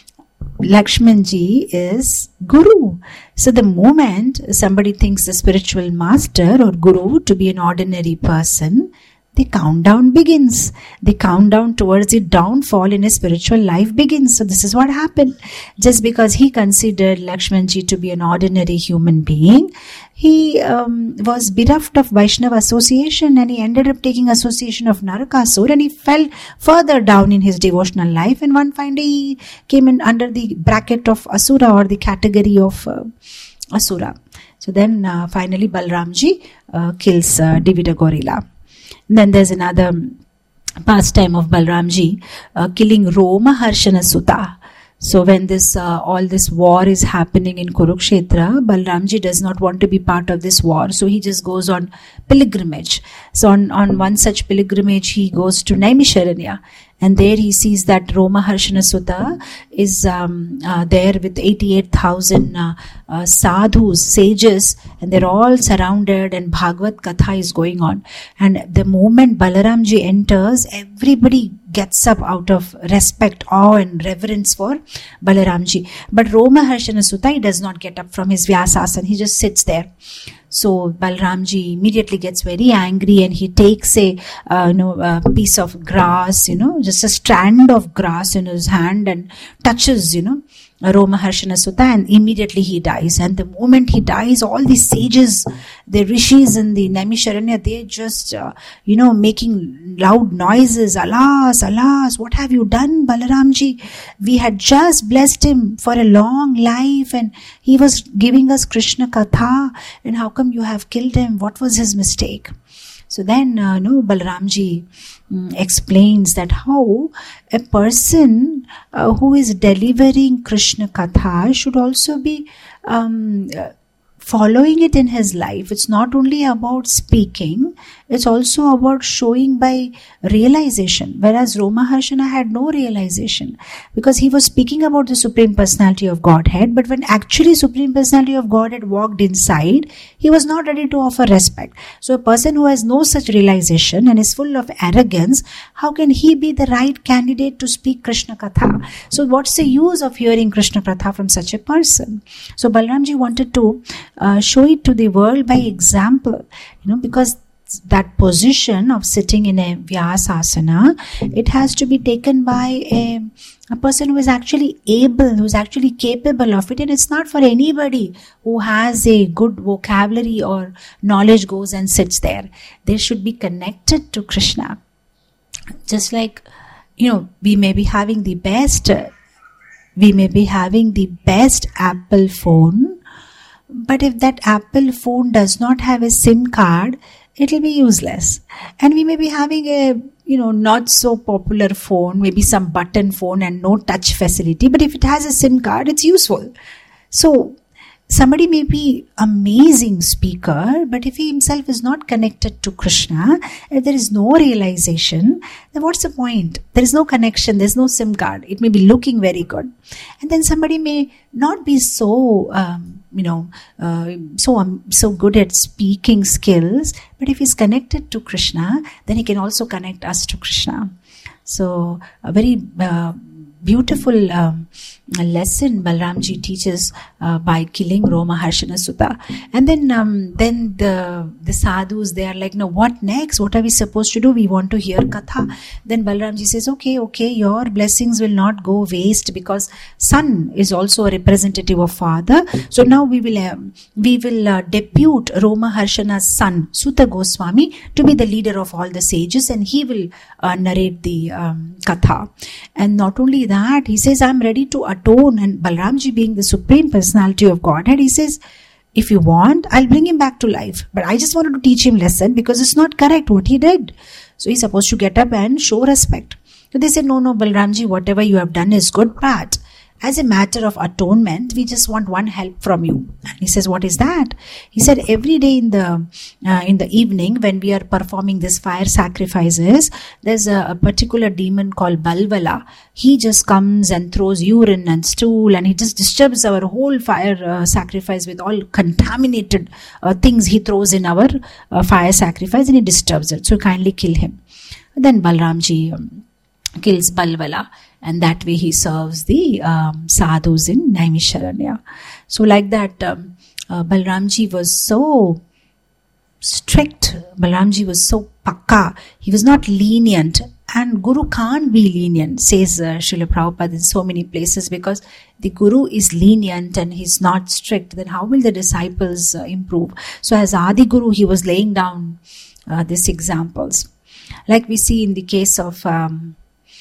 Lakshmanji is Guru. So the moment somebody thinks the spiritual master or Guru to be an ordinary person, the countdown begins. The countdown towards the downfall in his spiritual life begins. So this is what happened. Just because he considered Lakshmanji to be an ordinary human being, he um, was bereft of Vaishnava association and he ended up taking association of Narakasur and he fell further down in his devotional life, and one fine day he came in under the bracket of Asura or the category of uh, Asura. So then uh, finally Balramji uh, kills uh, Dvida gorilla. Then there's another pastime of Balramji uh, killing Roma Harshana Sutta. So when this uh, all this war is happening in Kurukshetra, Balramji does not want to be part of this war. So he just goes on pilgrimage. So on, on one such pilgrimage, he goes to Naimisharanya. And there he sees that Roma Harshana Sutta is um, uh, there with eighty-eight thousand uh, uh, sadhus, sages, and they're all surrounded and Bhagavad Katha is going on. And the moment Balaramji enters, everybody gets up out of respect, awe and reverence for Balaramji. But Roma Harshana Sutta, he does not get up from his Vyasasana, he just sits there. So Balramji immediately gets very angry and he takes a uh, you know a piece of grass, you know, just a strand of grass in his hand and touches, you know, Roma Harshana Sutta, and immediately he dies. And the moment he dies, all the sages, the rishis in the Naimisharanya, they're just, uh, you know, making loud noises. Alas, alas, what have you done, Balaramji? We had just blessed him for a long life and he was giving us Krishna Katha, and how come you have killed him? What was his mistake? So then, uh, no, Balramji um, explains that how a person uh, who is delivering Krishna Katha should also be um, uh, following it in his life. It's not only about speaking, it's also about showing by realization. Whereas Roma Harshana had no realization because he was speaking about the Supreme Personality of Godhead, but when actually Supreme Personality of Godhead walked inside, he was not ready to offer respect. So a person who has no such realization and is full of arrogance, how can he be the right candidate to speak Krishna Katha? So what's the use of hearing Krishna Katha from such a person? So Balramji wanted to Uh, show it to the world by example, you know, because that position of sitting in a Vyasasana, it has to be taken by a a person who is actually able, who is actually capable of it. And it's not for anybody who has a good vocabulary or knowledge goes and sits there. They should be connected to Krishna. Just like, you know, we may be having the best, we may be having the best Apple phone, but if that Apple phone does not have a SIM card, it will be useless. And we may be having a, you know, not so popular phone, maybe some button phone and no touch facility, but if it has a SIM card, it's useful. So somebody may be amazing speaker, but if he himself is not connected to Krishna, if there is no realization, then what's the point? There is no connection, there's no SIM card. It may be looking very good. And then somebody may not be so, um, you know, uh, so um, so good at speaking skills, but if he's connected to Krishna, then he can also connect us to Krishna. So a very uh, beautiful um, lesson Balramji teaches uh, by killing Romaharshana Sutta. And then um, then the the sadhus, they are like, no, what next? What are we supposed to do? We want to hear Katha. Then Balramji says, okay, okay, your blessings will not go waste, because son is also a representative of father. So now we will um, we will uh, depute Romaharshana's son, Sutta Goswami, to be the leader of all the sages, and he will uh, narrate the um, Katha. And not only that, he says, I'm ready to atone. And Balramji, being the Supreme Personality of Godhead, he says, if you want, I'll bring him back to life. But I just wanted to teach him lesson because it's not correct what he did. So he's supposed to get up and show respect. So they said, no, no, Balramji, whatever you have done is good, but as a matter of atonement, we just want one help from you. And he says, what is that? He said, every day in the uh, in the evening when we are performing this fire sacrifices, there's a, a particular demon called Balvala. He just comes and throws urine and stool, and he just disturbs our whole fire uh, sacrifice with all contaminated uh, things he throws in our uh, fire sacrifice, and he disturbs it. So kindly kill him. Then Balramji um, kills Balvala. And that way he serves the um, sadhus in Naimisharanya. So like that, um, uh, Balramji was so strict. Balramji was so pakka. He was not lenient. And Guru can't be lenient, says uh, Srila Prabhupada in so many places, because the Guru is lenient and he's not strict. Then how will the disciples uh, improve? So as Adi Guru, he was laying down uh, these examples. Like we see in the case of... Um,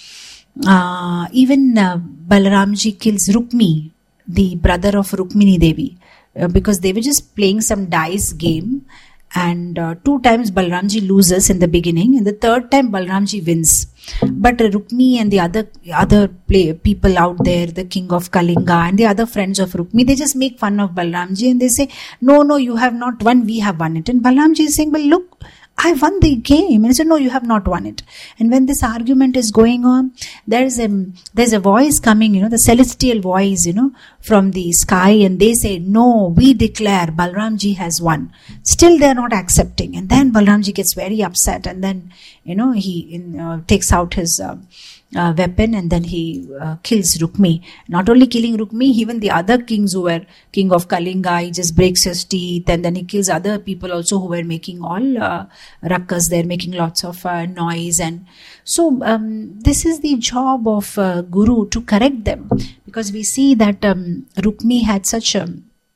Uh, even uh, Balaramji kills Rukmi, the brother of Rukmini Devi, uh, because they were just playing some dice game, and uh, two times Balaramji loses in the beginning, and the third time Balaramji wins. But uh, Rukmi and the other other play, people out there, the king of Kalinga and the other friends of Rukmi, they just make fun of Balaramji and they say, no, no, you have not won, we have won it. And Balaramji is saying, well, look, I won the game. And I said, no, you have not won it. And when this argument is going on, there's a, there's a voice coming, you know, the celestial voice, you know, from the sky, and they say, no, we declare Balramji has won. Still they're not accepting. And then Balramji gets very upset, and then, you know, he in, uh, takes out his uh, uh, weapon, and then he uh, kills Rukmi. Not only killing Rukmi, even the other kings who were king of Kalinga, he just breaks his teeth, and then he kills other people also who were making all uh, ruckus. They're making lots of uh, noise. And so um, this is the job of uh, Guru, to correct them, because we see that um, Rukmi had such a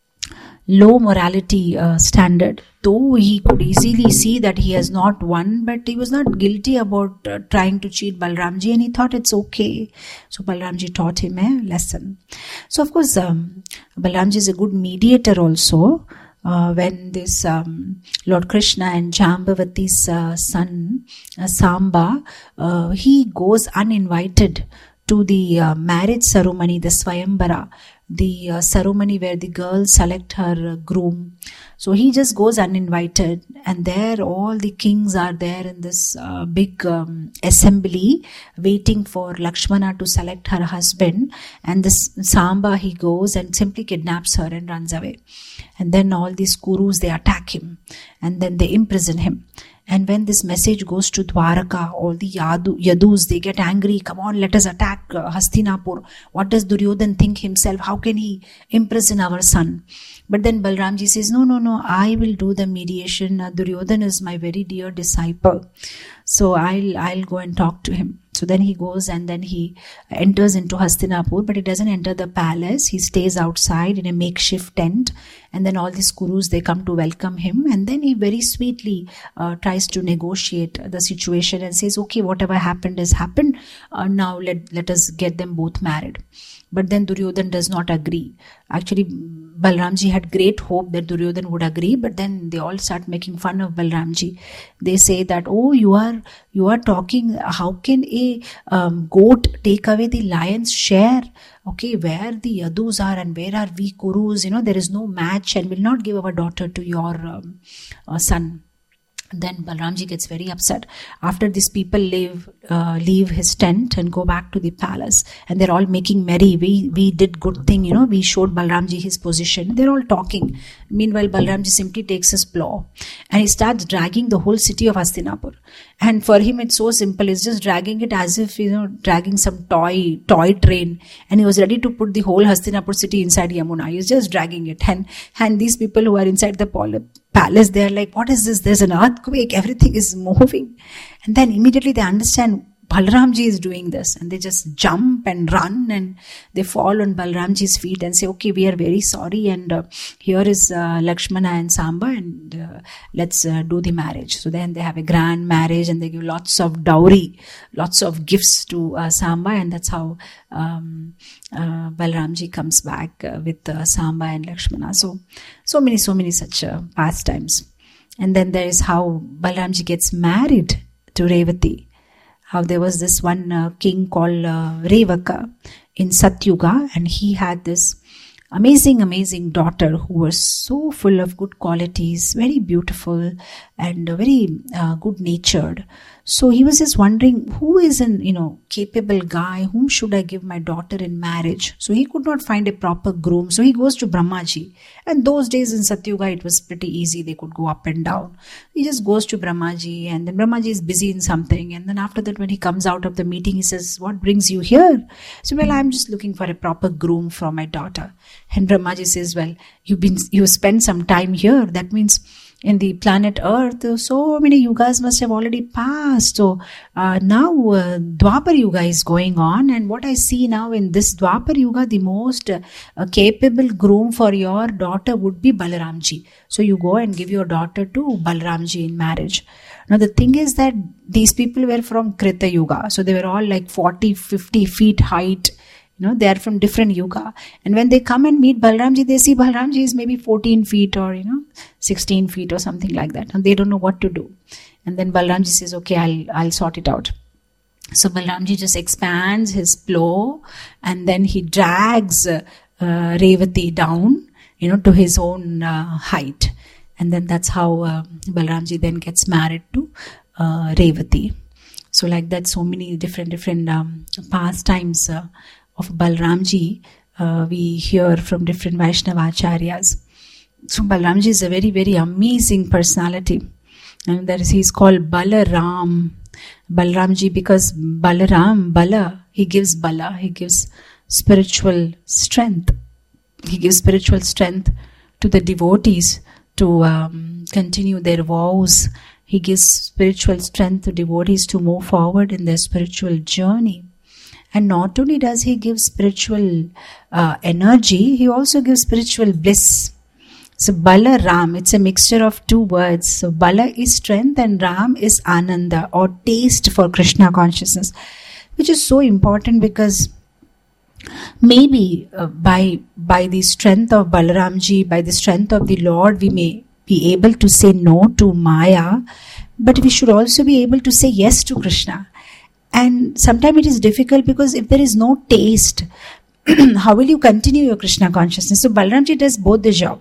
low morality uh, standard. Though he could easily see that he has not won, but he was not guilty about uh, trying to cheat Balramji, and he thought it's okay. So Balramji taught him a lesson. So of course, um, Balramji is a good mediator also. Uh, when this um, Lord Krishna and Jambavati's uh, son, uh, Samba, uh, he goes uninvited to the uh, marriage ceremony, the Swayambara, the uh, ceremony where the girls select her uh, groom. So he just goes uninvited, and there all the kings are there in this uh, big um, assembly waiting for Lakshmana to select her husband. And this Samba, he goes and simply kidnaps her and runs away. And then all these Kurus, they attack him, and then they imprison him. And when this message goes to Dwaraka, all the Yadu, Yadus, they get angry. Come on, let us attack uh, Hastinapur. What does Duryodhan think himself? How can he imprison our son? But then Balramji says, no, no, no, I will do the mediation. Uh, Duryodhan is my very dear disciple. So I'll, I'll go and talk to him. So then he goes and then he enters into Hastinapur, but he doesn't enter the palace. He stays outside in a makeshift tent, and then all these Kurus, they come to welcome him, and then he very sweetly uh, tries to negotiate the situation and says, okay, whatever happened has happened, uh, now let, let us get them both married. But then Duryodhan does not agree. Actually, Balramji had great hope that Duryodhan would agree, but then they all start making fun of Balramji. They say that, oh, you are you are talking, how can a um, goat take away the lion's share? Okay, where the Yadus are and where are we Kurus? You know, there is no match and will not give our daughter to your um, uh, son. Then Balramji gets very upset. After these people leave, uh, leave his tent and go back to the palace, and they're all making merry. We we did good thing, you know. We showed Balramji his position. They're all talking. Meanwhile, Balramji simply takes his plow and he starts dragging the whole city of Hastinapur. And for him, it's so simple. He's just dragging it as if, you know, dragging some toy toy train. And he was ready to put the whole Hastinapur city inside Yamuna. He's just dragging it. And and these people who are inside the polyp. palace, they're like, what is this? There's an earthquake, everything is moving. And then immediately they understand Balramji is doing this, and they just jump and run and they fall on Balramji's feet and say, okay, we are very sorry, and uh, here is uh, Lakshmana and Samba, and uh, let's uh, do the marriage. So then they have a grand marriage and they give lots of dowry, lots of gifts to uh, Samba, and that's how um, uh, Balramji comes back uh, with uh, Samba and Lakshmana. So, so many, so many such uh, pastimes. And then there is how Balramji gets married to Revati. How there was this one uh, king called uh, Revaka in Satyuga, and he had this amazing, amazing daughter who was so full of good qualities, very beautiful and uh, very uh, good-natured. So he was just wondering, who is an, you know, capable guy, whom should I give my daughter in marriage? So he could not find a proper groom. So he goes to Brahmaji. And those days in Satyuga, it was pretty easy. They could go up and down. He just goes to Brahmaji, and then Brahmaji is busy in something. And then after that, when he comes out of the meeting, he says, what brings you here? So, well, I'm just looking for a proper groom for my daughter. And Brahmaji says, well, you've been, you spent some time here. That means in the planet Earth, so many yugas must have already passed. So uh, now uh, Dwapar Yuga is going on, and what I see now in this Dwapar Yuga, the most uh, capable groom for your daughter would be Balaramji. So you go and give your daughter to Balaramji in marriage. Now the thing is that these people were from Krita Yuga, so they were all like forty, fifty feet height. You know, they are from different yuga. And when they come and meet Balramji, they see Balramji is maybe fourteen feet or, you know, sixteen feet or something like that. And they don't know what to do. And then Balramji says, okay, I'll, I'll sort it out. So Balramji just expands his plow, and then he drags uh, uh, Revati down, you know, to his own uh, height. And then that's how uh, Balramji then gets married to uh, Revati. So like that, so many different, different um, pastimes uh, of Balramji uh, we hear from different Vaishnava acharyas. So Balramji is a very, very amazing personality. And that is, he is called Balaram. Balramji, because Balaram, Bala, he gives Bala, he gives spiritual strength. He gives spiritual strength to the devotees to um, continue their vows. He gives spiritual strength to devotees to move forward in their spiritual journey. And not only does he give spiritual uh, energy, he also gives spiritual bliss. So Bala Ram, it's a mixture of two words. So Bala is strength and Ram is Ananda, or taste for Krishna consciousness, which is so important because maybe uh, by by the strength of Balaramji, by the strength of the Lord, we may be able to say no to Maya, but we should also be able to say yes to Krishna. And sometimes it is difficult because if there is no taste, how will you continue your Krishna consciousness? So Balaramji does both the job.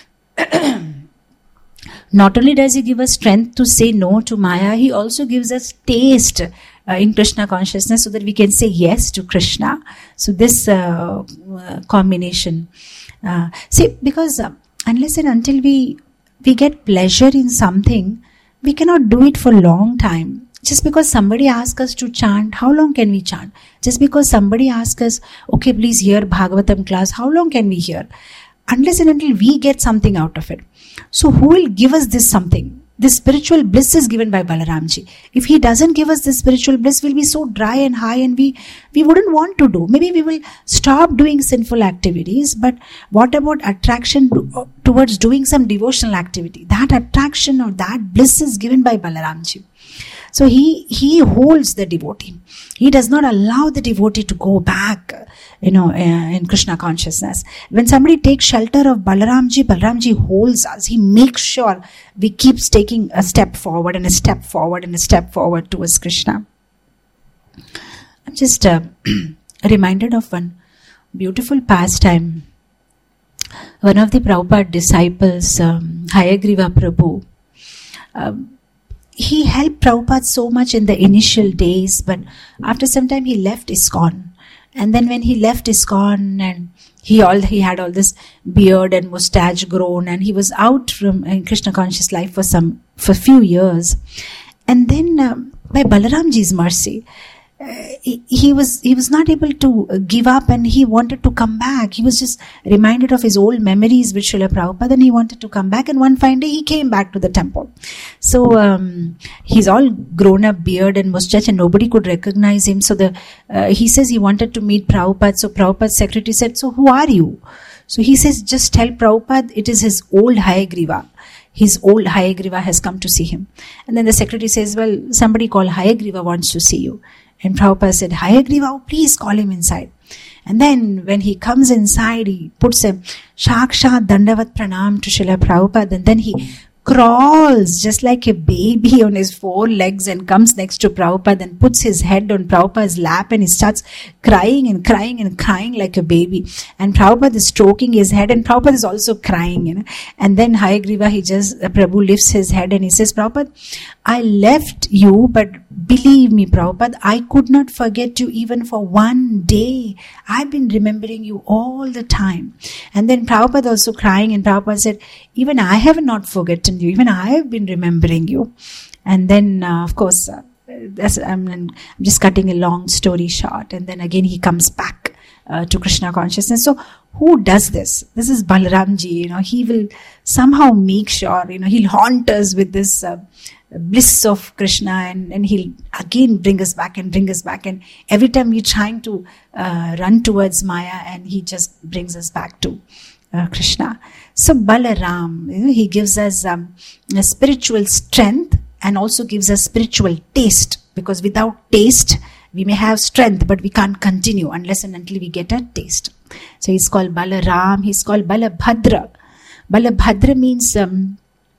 Not only does he give us strength to say no to Maya, he also gives us taste uh, in Krishna consciousness so that we can say yes to Krishna. So this uh, uh, combination. Uh, see, because uh, unless and until we, we get pleasure in something, we cannot do it for a long time. Just because somebody asks us to chant, how long can we chant? Just because somebody asks us, okay, please hear Bhagavatam class, how long can we hear? Unless and until we get something out of it. So who will give us this something? this spiritual bliss is given by Balaramji. If he doesn't give us this spiritual bliss, we'll be so dry and high and we, we wouldn't want to do. Maybe we will stop doing sinful activities, but what about attraction to, towards doing some devotional activity? That attraction or that bliss is given by Balaramji. So he, he holds the devotee. He does not allow the devotee to go back, you know, uh, in Krishna consciousness. When somebody takes shelter of Balaramji, Balaramji holds us. He makes sure we keep taking a step forward and a step forward and a step forward towards Krishna. I'm just uh, reminded of one beautiful pastime. One of the Prabhupada disciples, um, Hayagriva Prabhu, um, he helped Prabhupada so much in the initial days, but after some time he left ISKCON. And then when he left ISKCON and he all he had all this beard and mustache grown and he was out from uh, Krishna conscious life for some for few years. And then um, by Balaramji's mercy, uh, he, he was he was not able to give up and he wanted to come back. He was just reminded of his old memories with Srila Prabhupada and he wanted to come back, and one fine day he came back to the temple. So um, he's all grown up beard and mustache and nobody could recognize him. So the uh, he says he wanted to meet Prabhupada. So Prabhupada's secretary said, so who are you? So he says, just tell Prabhupada it is his old Hayagriva. His old Hayagriva has come to see him. And then the secretary says, well, somebody called Hayagriva wants to see you. And Prabhupada said, Hayagriva, oh, please call him inside. And then when he comes inside, he puts a Shakshat Dandavat Pranam to Srila Prabhupada, and then he crawls just like a baby on his four legs and comes next to Prabhupada and puts his head on Prabhupada's lap and he starts crying and crying and crying like a baby. And Prabhupada is stroking his head and Prabhupada is also crying, you know. And then Hayagriva, he just, uh, Prabhu lifts his head and he says, Prabhupada, I left you, but believe me, Prabhupada, I could not forget you even for one day. I've been remembering you all the time. And then Prabhupada also crying, and Prabhupada said, even I have not forgotten you. Even I have been remembering you. And then, uh, of course, uh, that's, I'm, I'm just cutting a long story short. And then again, he comes back uh, to Krishna consciousness. So who does this? This is Balaramji. You know, he will somehow make sure, you know, he'll haunt us with this uh, bliss of Krishna, and, and he'll again bring us back and bring us back. And every time we're trying to uh, run towards Maya, and he just brings us back to uh, Krishna. So Balaram, you know, he gives us um, a spiritual strength and also gives us spiritual taste, because without taste, we may have strength, but we can't continue unless and until we get a taste. So he's called Balaram, he's called Balabhadra. Balabhadra means um,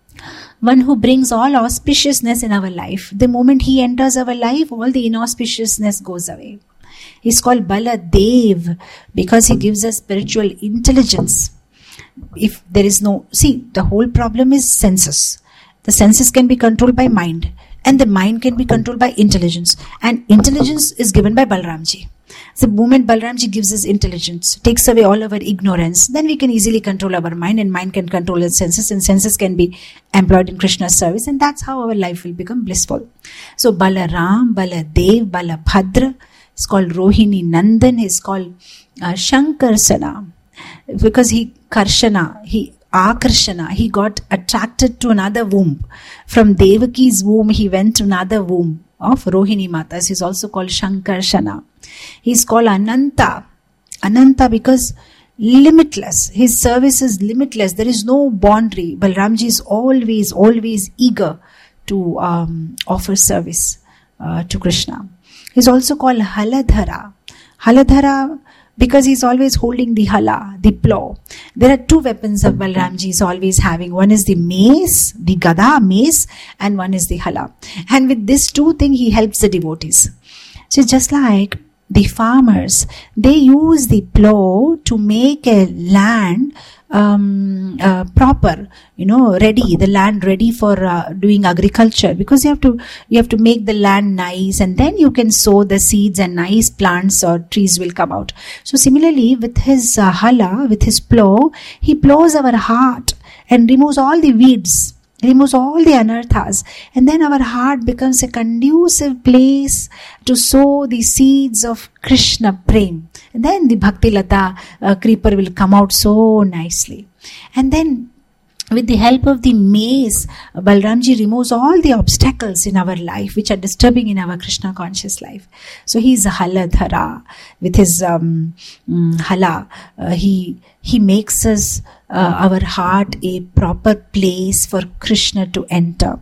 one who brings all auspiciousness in our life. The moment he enters our life, all the inauspiciousness goes away. He's called Baladev because he gives us spiritual intelligence. If there is no, see, the whole problem is senses. The senses can be controlled by mind, and the mind can be controlled by intelligence. And intelligence is given by Balaramji. The moment Balaramji gives us intelligence, takes away all our ignorance, then we can easily control our mind, and mind can control its senses, and senses can be employed in Krishna's service, and that's how our life will become blissful. So Balaram, Baladev, Balabhadra, it's called Rohini Nandan, he's called uh, Shankarsana, because he Karshana, he Akarshana, he got attracted to another womb. From Devaki's womb, he went to another womb of Rohini Matas. He's also called Shankarshana. He's called Ananta. Ananta because limitless. His service is limitless. There is no boundary. Balramji is always, always eager to um, offer service uh, to Krishna. He's also called Haladhara. Haladhara because he's always holding the hala, the plow. There are two weapons of Balramji is always having. One is the mace, the gada, mace, and one is the hala. And with these two things, he helps the devotees. So just like the farmers, they use the plow to make a land um, uh, proper, you know, ready, the land ready for uh, doing agriculture, because you have to you have to make the land nice, and then you can sow the seeds and nice plants or trees will come out. So similarly, with his uh, hala, with his plow, he plows our heart and removes all the weeds, removes all the anarthas, and then our heart becomes a conducive place to sow the seeds of Krishna Prem. And then the Bhakti Lata uh, creeper will come out so nicely. And then with the help of the mace, Balramji removes all the obstacles in our life which are disturbing in our Krishna conscious life. So he is a Haladhara. With his um, um, hala, uh, he he makes us uh, our heart a proper place for Krishna to enter.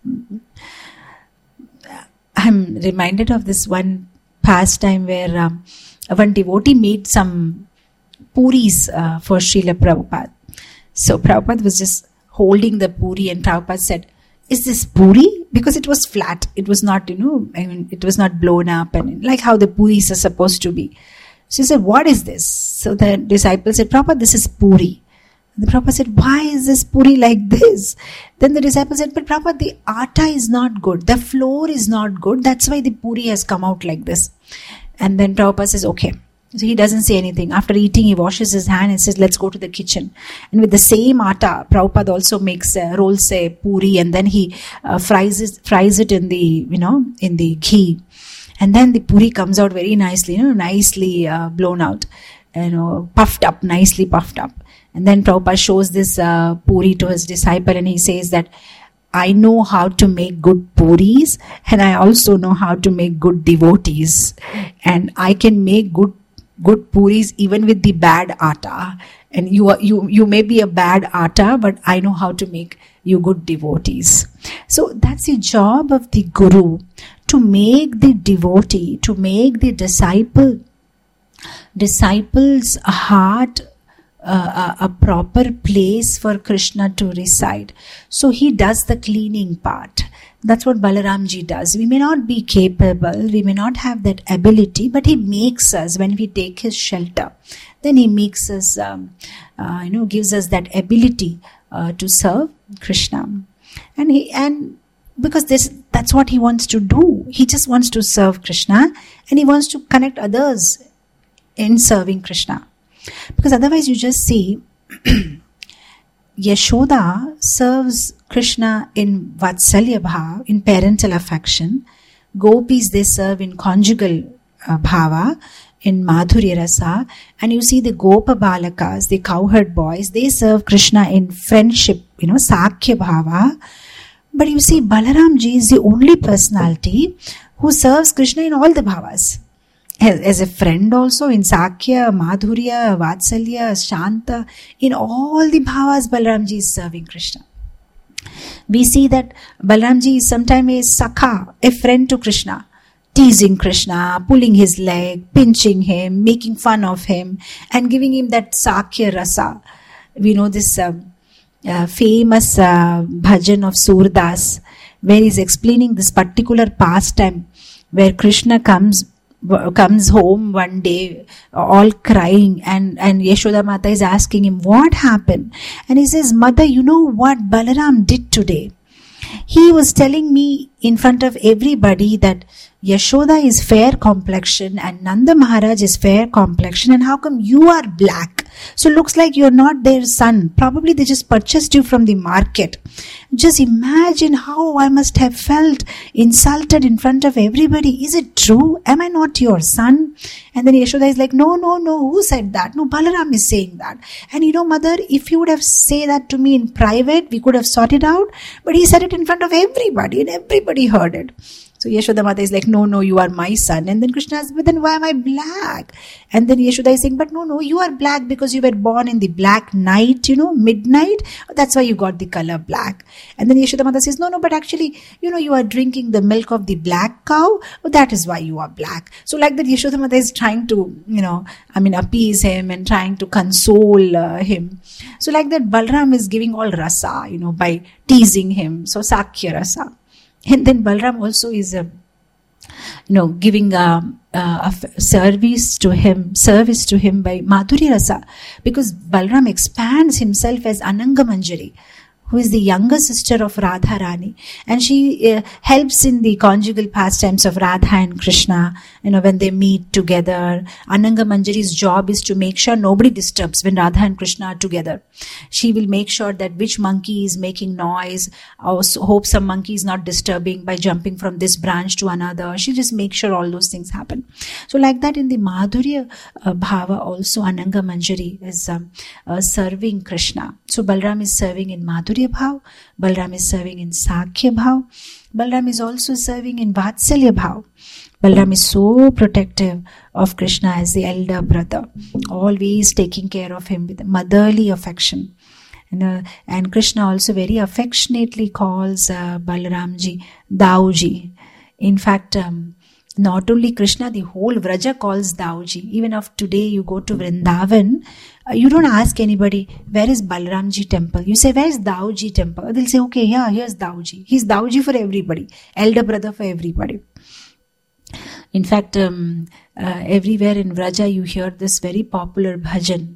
I'm reminded of this one pastime where um, one devotee made some puris uh, for Srila Prabhupada. So Prabhupada was just holding the puri and Prabhupada said, "Is this puri?" Because it was flat. It was not, you know, I mean, it was not blown up and like how the puris are supposed to be. So he said, "What is this?" So the disciple said, "Prabhupada, this is puri." And the Prabhupada said, "Why is this puri like this?" Then the disciple said, "But Prabhupada, the atta is not good. The flour is not good. That's why the puri has come out like this." And then Prabhupada says, "Okay." So he doesn't say anything. After eating, he washes his hand and says, "Let's go to the kitchen." And with the same atta, Prabhupada also makes uh, rolls a puri, and then he uh, fries it, fries it in the, you know, in the ghee. And then the puri comes out very nicely, you know, nicely uh, blown out, you know, puffed up, nicely puffed up. And then Prabhupada shows this uh, puri to his disciple, and he says that, "I know how to make good puris, and I also know how to make good devotees. And I can make good good puris even with the bad atta. And you are, you you may be a bad atta, but I know how to make you good devotees." So that's the job of the guru, to make the devotee, to make the disciple, disciple's heart uh, a, a proper place for Krishna to reside. So he does the cleaning part. That's what Balaramji does. We may not be capable, we may not have that ability, but he makes us, when we take his shelter, then he makes us, um, uh, you know, gives us that ability uh, to serve Krishna. And he, and because this, that's what he wants to do. He just wants to serve Krishna, and he wants to connect others in serving Krishna. Because otherwise you just see Yashoda serves Krishna in Vatsalya Bhava, in parental affection. Gopis, they serve in conjugal uh, bhava, in Madhurya Rasa. And you see the Gopa Balakas, the cowherd boys, they serve Krishna in friendship, you know, Sakhya Bhava. But you see Balaramji is the only personality who serves Krishna in all the bhavas. As, as a friend also, in Sakhya, Madhurya, Vatsalya, Shanta, in all the bhavas Balaramji is serving Krishna. We see that Balaramji is sometimes a sakha, a friend to Krishna, teasing Krishna, pulling his leg, pinching him, making fun of him, and giving him that Sakhya rasa. We know this uh, uh, famous uh, bhajan of Surdas, where he's explaining this particular pastime, where Krishna comes comes home one day all crying, and, and Yashoda Mata is asking him, "What happened?" And he says, "Mother, you know what Balaram did today? He was telling me in front of everybody that Yashoda is fair complexion and Nanda Maharaj is fair complexion, and how come you are black? So looks like you're not their son. Probably they just purchased you from the market." Just imagine how I must have felt insulted in front of everybody. Is it true? Am I not your son? And then Yashoda is like, "No, no, no. Who said that? No, Balaram is saying that." And you know, mother, if you would have said that to me in private, we could have sorted out. But he said it in front of everybody, and everybody heard it. So Yashoda Mata is like, "No, no, you are my son." And then Krishna asks, "But then why am I black?" And then Yashoda is saying, "But no, no, you are black because you were born in the black night, you know, midnight. That's why you got the color black." And then Yashoda Mata says, "No, no, but actually, you know, you are drinking the milk of the black cow. That is why you are black." So like that, Yashoda Mata is trying to, you know, I mean, appease him and trying to console uh, him. So like that, Balram is giving all rasa, you know, by teasing him. So Sakhya rasa. And then Balram also is, uh, you know, giving a, a service to him, service to him by Madhurya Rasa, because Balram expands himself as Ananga Manjari, who is the younger sister of Radha Rani, and she uh, helps in the conjugal pastimes of Radha and Krishna. You know, when they meet together, Ananga Manjari's job is to make sure nobody disturbs when Radha and Krishna are together. She will make sure that which monkey is making noise, or hope some monkey is not disturbing by jumping from this branch to another. She just makes sure all those things happen. So like that in the Madhurya uh, Bhava also, Ananga Manjari is um, uh, serving Krishna. So Balram is serving in Madhurya Bhav, Balram is serving in Sakhya Bhav, Balram is also serving in Vatsalya Bhav. Balram is so protective of Krishna as the elder brother, always taking care of him with motherly affection. And, uh, and Krishna also very affectionately calls uh, Balaramji Dauji. In fact, um, not only Krishna, the whole Vraja calls Dauji. Even of today, you go to Vrindavan, uh, you don't ask anybody, where is Balaramji temple? You say, where is Dauji temple? They'll say, okay, yeah, here's Dauji. He's Dauji for everybody, elder brother for everybody. In fact, um, uh, everywhere in Vraja, you hear this very popular bhajan,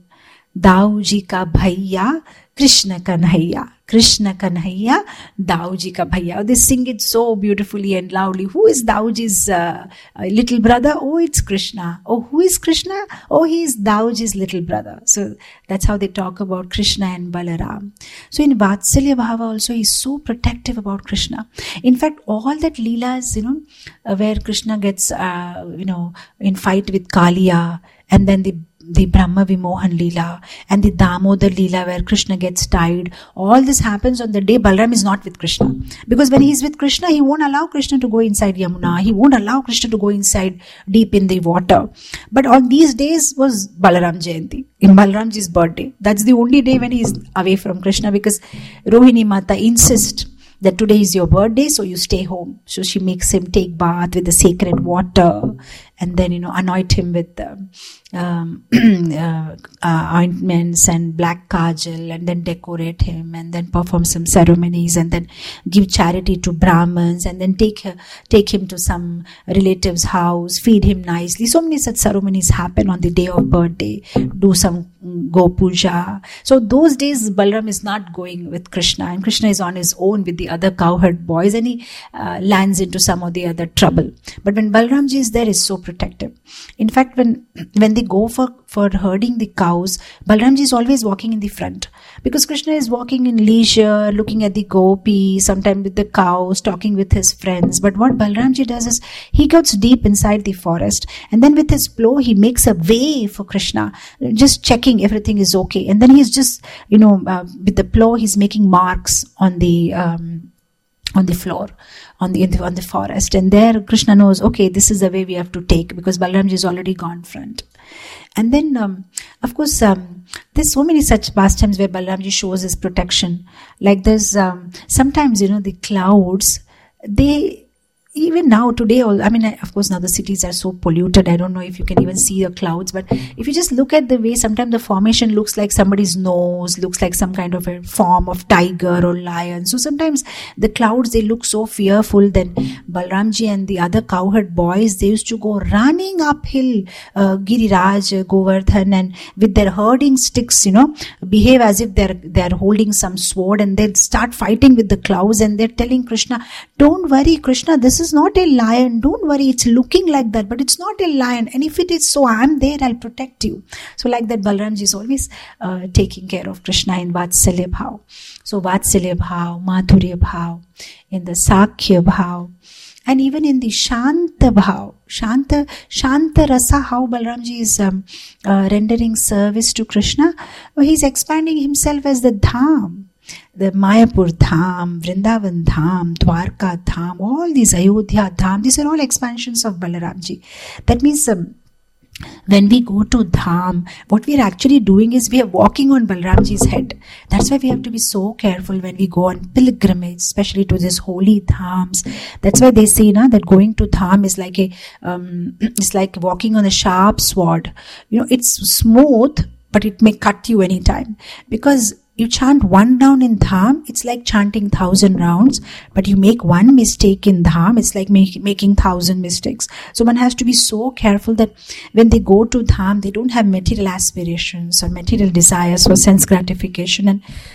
Dauji ka bhaiya, Krishna Kanhaiya. Krishna Kanhaiya, Dauji ka bhaiya. They sing it so beautifully and loudly. Who is Dauji's uh, little brother? Oh, it's Krishna. Oh, who is Krishna? Oh, he is Dauji's little brother. So that's how they talk about Krishna and Balaram. So in Vatsalya Bhava also, he is so protective about Krishna. In fact, all that Leelas, you know, uh, where Krishna gets, uh, you know, in fight with Kaliya, and then the the Brahma Vimohan Leela and the Damodar Leela where Krishna gets tied. All this happens on the day Balaram is not with Krishna. Because when he is with Krishna, he won't allow Krishna to go inside Yamuna. He won't allow Krishna to go inside deep in the water. But on these days was Balaram Jayanti, in Balaramji's birthday. That's the only day when he is away from Krishna, because Rohini Mata insists that today is your birthday, so you stay home. So she makes him take bath with the sacred water, and then, you know, anoint him with um, um, uh, uh, ointments and black kajal, and then decorate him, and then perform some ceremonies, and then give charity to Brahmins, and then take uh, take him to some relative's house, feed him nicely. So many such ceremonies happen on the day of birthday. Do some go puja. So those days Balaram is not going with Krishna, and Krishna is on his own with the other cowherd boys, and he uh, lands into some of the other trouble. But when Balaramji is there, is so protective. In fact, when when they go for, for herding the cows, Balaramji is always walking in the front, because Krishna is walking in leisure, looking at the gopi, sometimes with the cows, talking with his friends. But what Balaramji does is, he gets deep inside the forest, and then with his plow, he makes a way for Krishna, just checking everything is okay. And then he's just, you know, uh, with the plow, he's making marks on the um, on the floor, on the, in the on the forest, and there Krishna knows, okay, this is the way we have to take, because Balaramji is already gone front. And then, um, of course, um, there's so many such pastimes where Balaramji shows his protection. Like there's um, sometimes, you know, the clouds, they. Even now, today, all, I mean, of course, now the cities are so polluted. I don't know if you can even see the clouds. But if you just look at the way, sometimes the formation looks like somebody's nose, looks like some kind of a form of tiger or lion. So sometimes the clouds, they look so fearful. Then Balramji and the other cowherd boys, they used to go running uphill, uh, Giriraj, Govardhan, and with their herding sticks, you know, behave as if they're, they're holding some sword, and they'll start fighting with the clouds, and they're telling Krishna, don't worry, Krishna, this is Is not a lion. Don't worry, it's looking like that, but it's not a lion. And if it is so, I'm there, I'll protect you. So like that, Balaramji is always uh, taking care of Krishna in Vatsalya Bhav. So Vatsalya Bhav, Madhurya Bhav, in the Sakhya Bhav, and even in the Shanta Bhav, Shanta, Shanta Rasa, how Balaramji is um, uh, rendering service to Krishna. Well, he's expanding himself as the Dham. The Mayapur Dham, Vrindavan Dham, Dwarka Dham, all these Ayodhya Dham, these are all expansions of Balaramji. That means um, when we go to Dham, what we are actually doing is we are walking on Balaramji's head. That's why we have to be so careful when we go on pilgrimage, especially to these holy Dhams. That's why they say na, that going to Dham is like a, um, it's like walking on a sharp sword. You know, it's smooth, but it may cut you anytime. Because you chant one round in Dham, it's like chanting thousand rounds. But you make one mistake in Dham, it's like make, making thousand mistakes. So one has to be so careful that when they go to Dham, they don't have material aspirations or material desires for sense gratification. And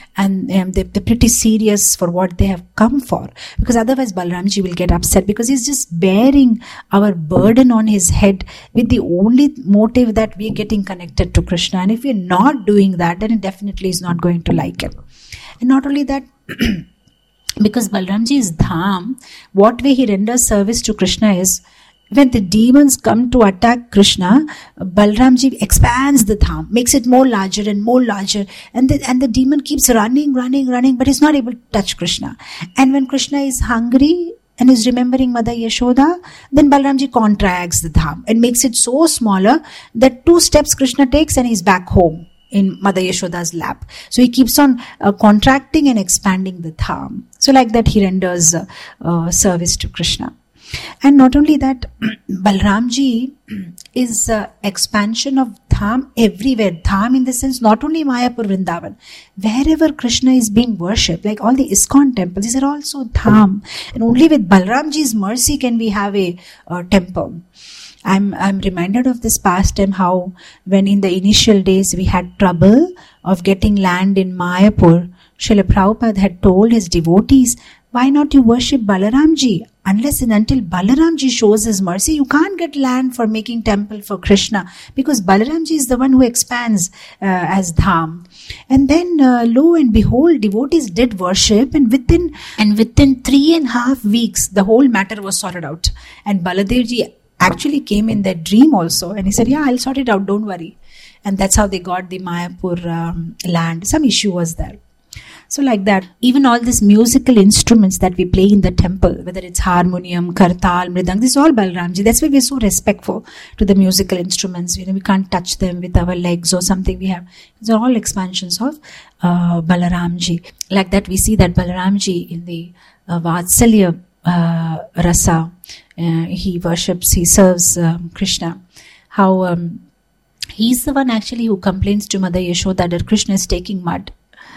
and um, they, they're pretty serious for what they have come for, because otherwise Balramji will get upset, because he's just bearing our burden on his head with the only motive that we're getting connected to Krishna. And if we're not doing that, then it definitely is not going to like him. And not only that, because Balramji is Dham, what way he renders service to Krishna is, when the demons come to attack Krishna, Balramji expands the Dham, makes it more larger and more larger, and the, and the demon keeps running, running, running, but he's not able to touch Krishna. And when Krishna is hungry and is remembering Mother Yashoda, then Balramji contracts the Dham and makes it so smaller that two steps Krishna takes and he's back home in Mother Yashoda's lap. So he keeps on uh, contracting and expanding the Dham. So like that he renders uh, uh, service to Krishna. And not only that, Balramji is uh, expansion of Dham everywhere. Dham in the sense, not only Mayapur, Vrindavan. Wherever Krishna is being worshipped, like all the ISKCON temples, these are also Dham. And only with Balramji's mercy can we have a uh, temple. I'm I'm reminded of this past time, how when in the initial days we had trouble of getting land in Mayapur, Srila Prabhupada had told his devotees, why not you worship Balaramji? Unless and until Balaramji shows his mercy, you can't get land for making temple for Krishna, because Balaramji is the one who expands uh, as Dham. And then uh, lo and behold, devotees did worship, and within and within three and a half weeks the whole matter was sorted out. And Baladevji actually came in that dream also, and he said, yeah, I'll sort it out, don't worry. And that's how they got the Mayapur um, land. Some issue was there. So like that, even all these musical instruments that we play in the temple, whether it's harmonium, kartal, mridang, this is all Balramji. That's why we're so respectful to the musical instruments. You know, we can't touch them with our legs or something we have. These are all expansions of uh, Balaramji. Like that, we see that Balaramji in the uh, Vatsalya uh, Rasa, uh, he worships, he serves um, Krishna. How um, he's the one actually who complains to Mother Yashoda that Krishna is taking mud.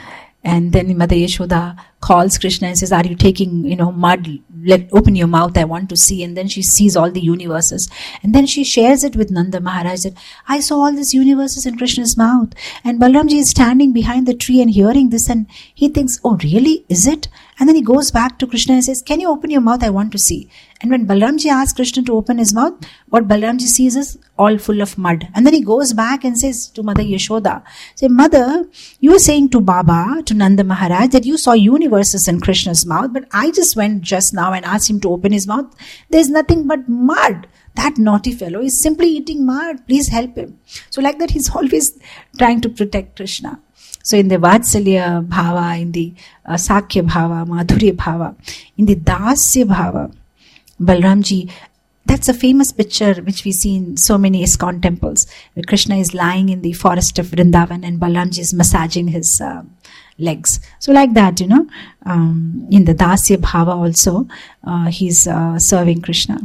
And then Mother Yashoda calls Krishna and says, are you taking, you know, mud? Let open your mouth, I want to see. And then she sees all the universes. And then she shares it with Nanda Maharaj that, I saw all these universes in Krishna's mouth. And Balramji is standing behind the tree and hearing this, and he thinks, oh really, is it? And then he goes back to Krishna and says, can you open your mouth, I want to see. And when Balramji asks Krishna to open his mouth, what Balramji sees is all full of mud. And then he goes back and says to Mother Yashoda, say, Mother, you were saying to Baba, to Nanda Maharaj, that you saw universes in Krishna's mouth, but I just went just now and asked him to open his mouth. There's nothing but mud. That naughty fellow is simply eating mud. Please help him. So like that, he's always trying to protect Krishna. So in the Vatsalya Bhava, in the uh, Sakya Bhava, Madhurya Bhava, in the Dasya Bhava, Balramji, that's a famous picture which we see in so many ISKCON temples, where Krishna is lying in the forest of Vrindavan and Balramji is massaging his uh, legs. So like that, you know, um, in the Dasya Bhava also, uh, he's uh, serving Krishna.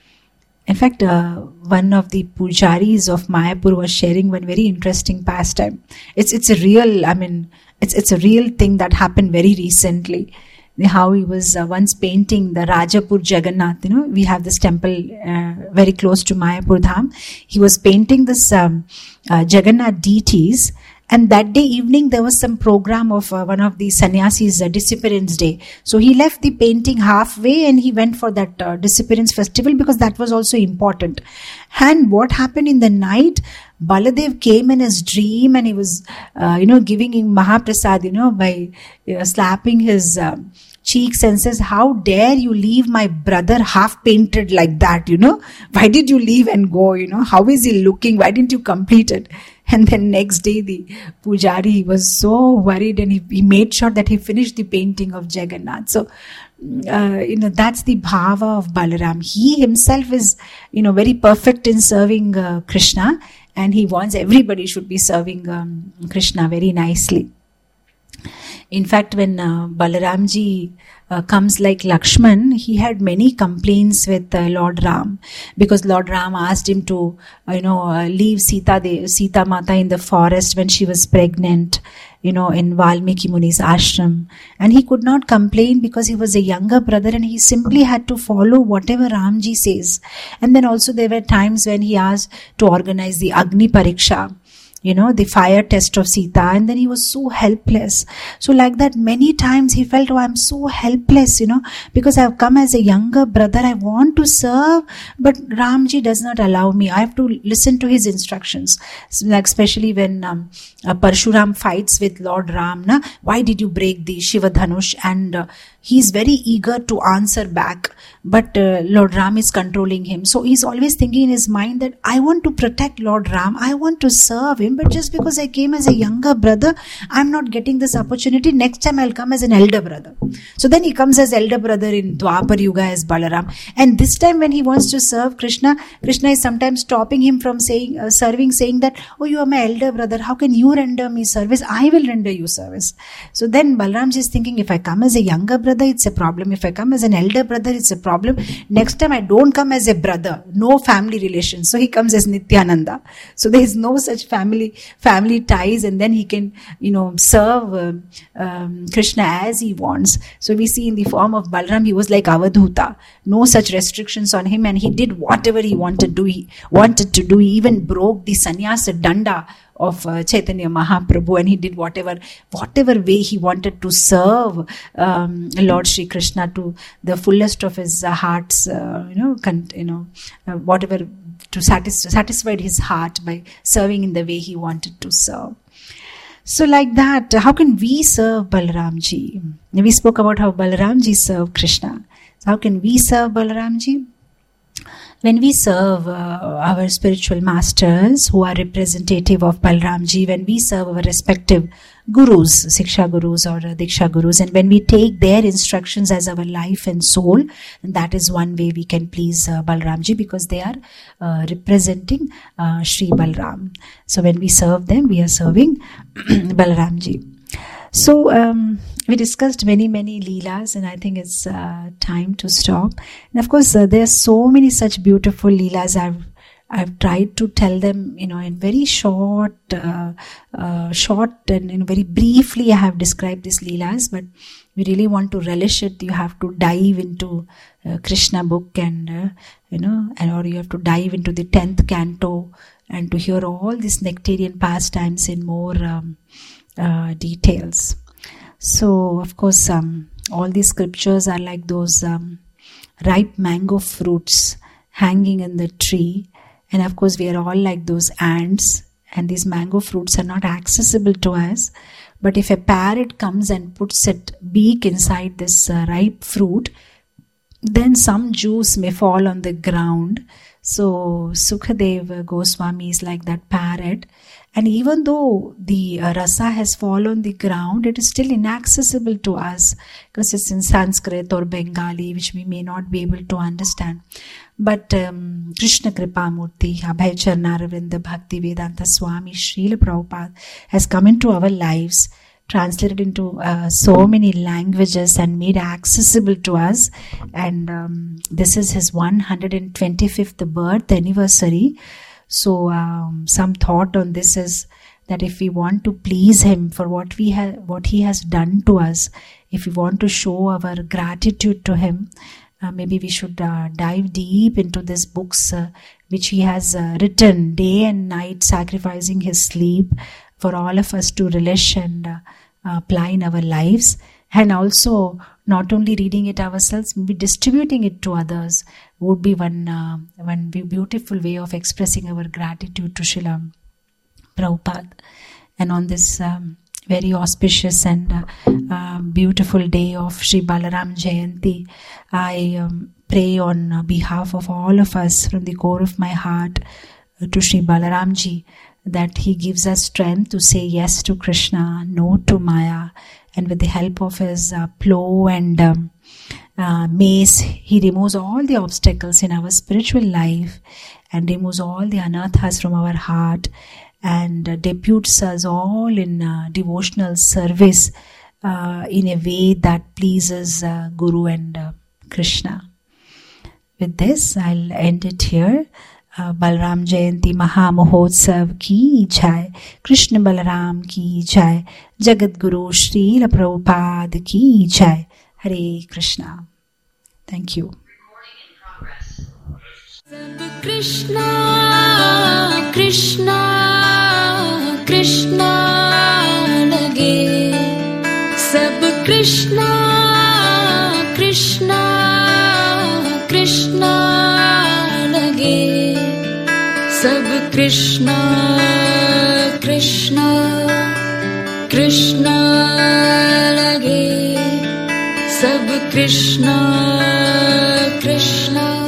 In fact, uh, one of the pujaris of Mayapur was sharing one very interesting pastime. It's it's a real, I mean, it's it's a real thing that happened very recently. How he was uh, once painting the Rajapur Jagannath. You know, we have this temple uh, very close to Mayapur Dham. He was painting this um, uh, Jagannath deities. And that day evening, there was some program of uh, one of the sannyasis, uh, Disappearance Day. So he left the painting halfway and he went for that uh, Disappearance Festival, because that was also important. And what happened in the night, Baladev came in his dream and he was, uh, you know, giving him Mahaprasad, you know, by uh, slapping his uh, cheeks and says, how dare you leave my brother half painted like that, you know? Why did you leave and go, you know? How is he looking? Why didn't you complete it? And then next day, the pujari was so worried and he, he made sure that he finished the painting of Jagannath. So, uh, you know, that's the bhava of Balaram. He himself is, you know, very perfect in serving uh, Krishna, and he wants everybody should be serving um, Krishna very nicely. In fact, when uh, Balaramji uh, comes like Lakshman, he had many complaints with uh, Lord Ram, because Lord Ram asked him to, uh, you know, uh, leave Sita, the, Sita Mata in the forest when she was pregnant, you know, in Valmiki Muni's ashram. And he could not complain because he was a younger brother and he simply had to follow whatever Ramji says. And then also there were times when he asked to organize the Agni Pariksha. you know, the fire test of Sita, and then he was so helpless. So like that, many times he felt, oh, I'm so helpless, you know, because I've come as a younger brother. I want to serve, but Ramji does not allow me. I have to listen to his instructions. So like especially when um, uh, Parshuram fights with Lord Ram, na, why did you break the Shiva Dhanush? And uh, he's very eager to answer back, but uh, Lord Ram is controlling him. So he's always thinking in his mind that I want to protect Lord Ram, I want to serve him, but just because I came as a younger brother, I'm not getting this opportunity. Next time I'll come as an elder brother. So then he comes as elder brother in Dwapar Yuga as Balaram, and this time when he wants to serve Krishna, Krishna is sometimes stopping him from saying uh, serving, saying that, oh, you are my elder brother, how can you render me service? I will render you service. So then Balaram is thinking, if I come as a younger brother, it's a problem. If I come as an elder brother, it's a problem. Next time I don't come as a brother, no family relations. So he comes as Nityananda. So there is no such family family ties, and then he can, you know, serve uh, um, Krishna as he wants. So we see in the form of Balaram, he was like Avadhuta. No such restrictions on him, and he did whatever he wanted to do. He wanted to do. He even broke the sannyasa danda of uh, Chaitanya Mahaprabhu, and he did whatever whatever way he wanted to serve um, Lord Shri Krishna to the fullest of his uh, heart's, uh, you know, con- you know, uh, whatever to satisfy satisfied his heart by serving in the way he wanted to serve. So like that, how can we serve Balaramji? We spoke about how Balaramji served Krishna. So how can we serve Balaramji? When we serve uh, our spiritual masters who are representative of Balaramji, when we serve our respective gurus, Siksha gurus or uh, Diksha gurus, and when we take their instructions as our life and soul, and that is one way we can please uh, Balaramji, because they are uh, representing uh, Sri Balaram. So when we serve them, we are serving Balaramji. So um, we discussed many, many leelas, and I think it's uh, time to stop. And of course, uh, there are so many such beautiful leelas. I've I've tried to tell them, you know, in very short, uh, uh, short and you know, very briefly. I have described these leelas, but we really want to relish it. You have to dive into uh, Krishna book, and uh, you know, and or you have to dive into the tenth canto and to hear all these nectarian pastimes in more. Um, Uh, details. So, of course, um, all these scriptures are like those um, ripe mango fruits hanging in the tree. And of course, we are all like those ants, and these mango fruits are not accessible to us. But if a parrot comes and puts its beak inside this uh, ripe fruit, then some juice may fall on the ground. So, Sukadeva Goswami is like that parrot. And even though the uh, rasa has fallen on the ground, it is still inaccessible to us because it's in Sanskrit or Bengali, which we may not be able to understand. But um, Krishna Kripamurti, Abhay Charnaravinda Bhakti Vedanta Swami Srila Prabhupada has come into our lives, translated into uh, so many languages and made accessible to us. And um, this is his one hundred twenty-fifth birth anniversary. So um, some thought on this is that if we want to please him for what we have, what he has done to us, if we want to show our gratitude to him, uh, maybe we should uh, dive deep into these books uh, which he has uh, written day and night, sacrificing his sleep for all of us to relish and uh, apply in our lives. And also, not only reading it ourselves, maybe distributing it to others would be one uh, one beautiful way of expressing our gratitude to Srila Prabhupada. And on this um, very auspicious and uh, uh, beautiful day of Sri Balaram Jayanti, I um, pray on behalf of all of us from the core of my heart uh, to Sri Balaramji, that he gives us strength to say yes to Krishna, no to Maya, and with the help of his uh, plow and um, uh, mace, he removes all the obstacles in our spiritual life and removes all the anarthas from our heart, and uh, deputes us all in uh, devotional service uh, in a way that pleases uh, Guru and uh, Krishna. With this, I'll end it here. Uh, Balaram Jayanti Maha Mahotsav ki jai, Krishna Balaram ki jai, Jagat Guru Srila Prabhupada ki jai. Hare Krishna. Thank you. Krishna, Krishna, Krishna लगे, सब कृष्णा कृष्णा कृष्णा लगे, सब कृष्णा कृष्णा कृष्णा लगे, सब कृष्णा कृष्णा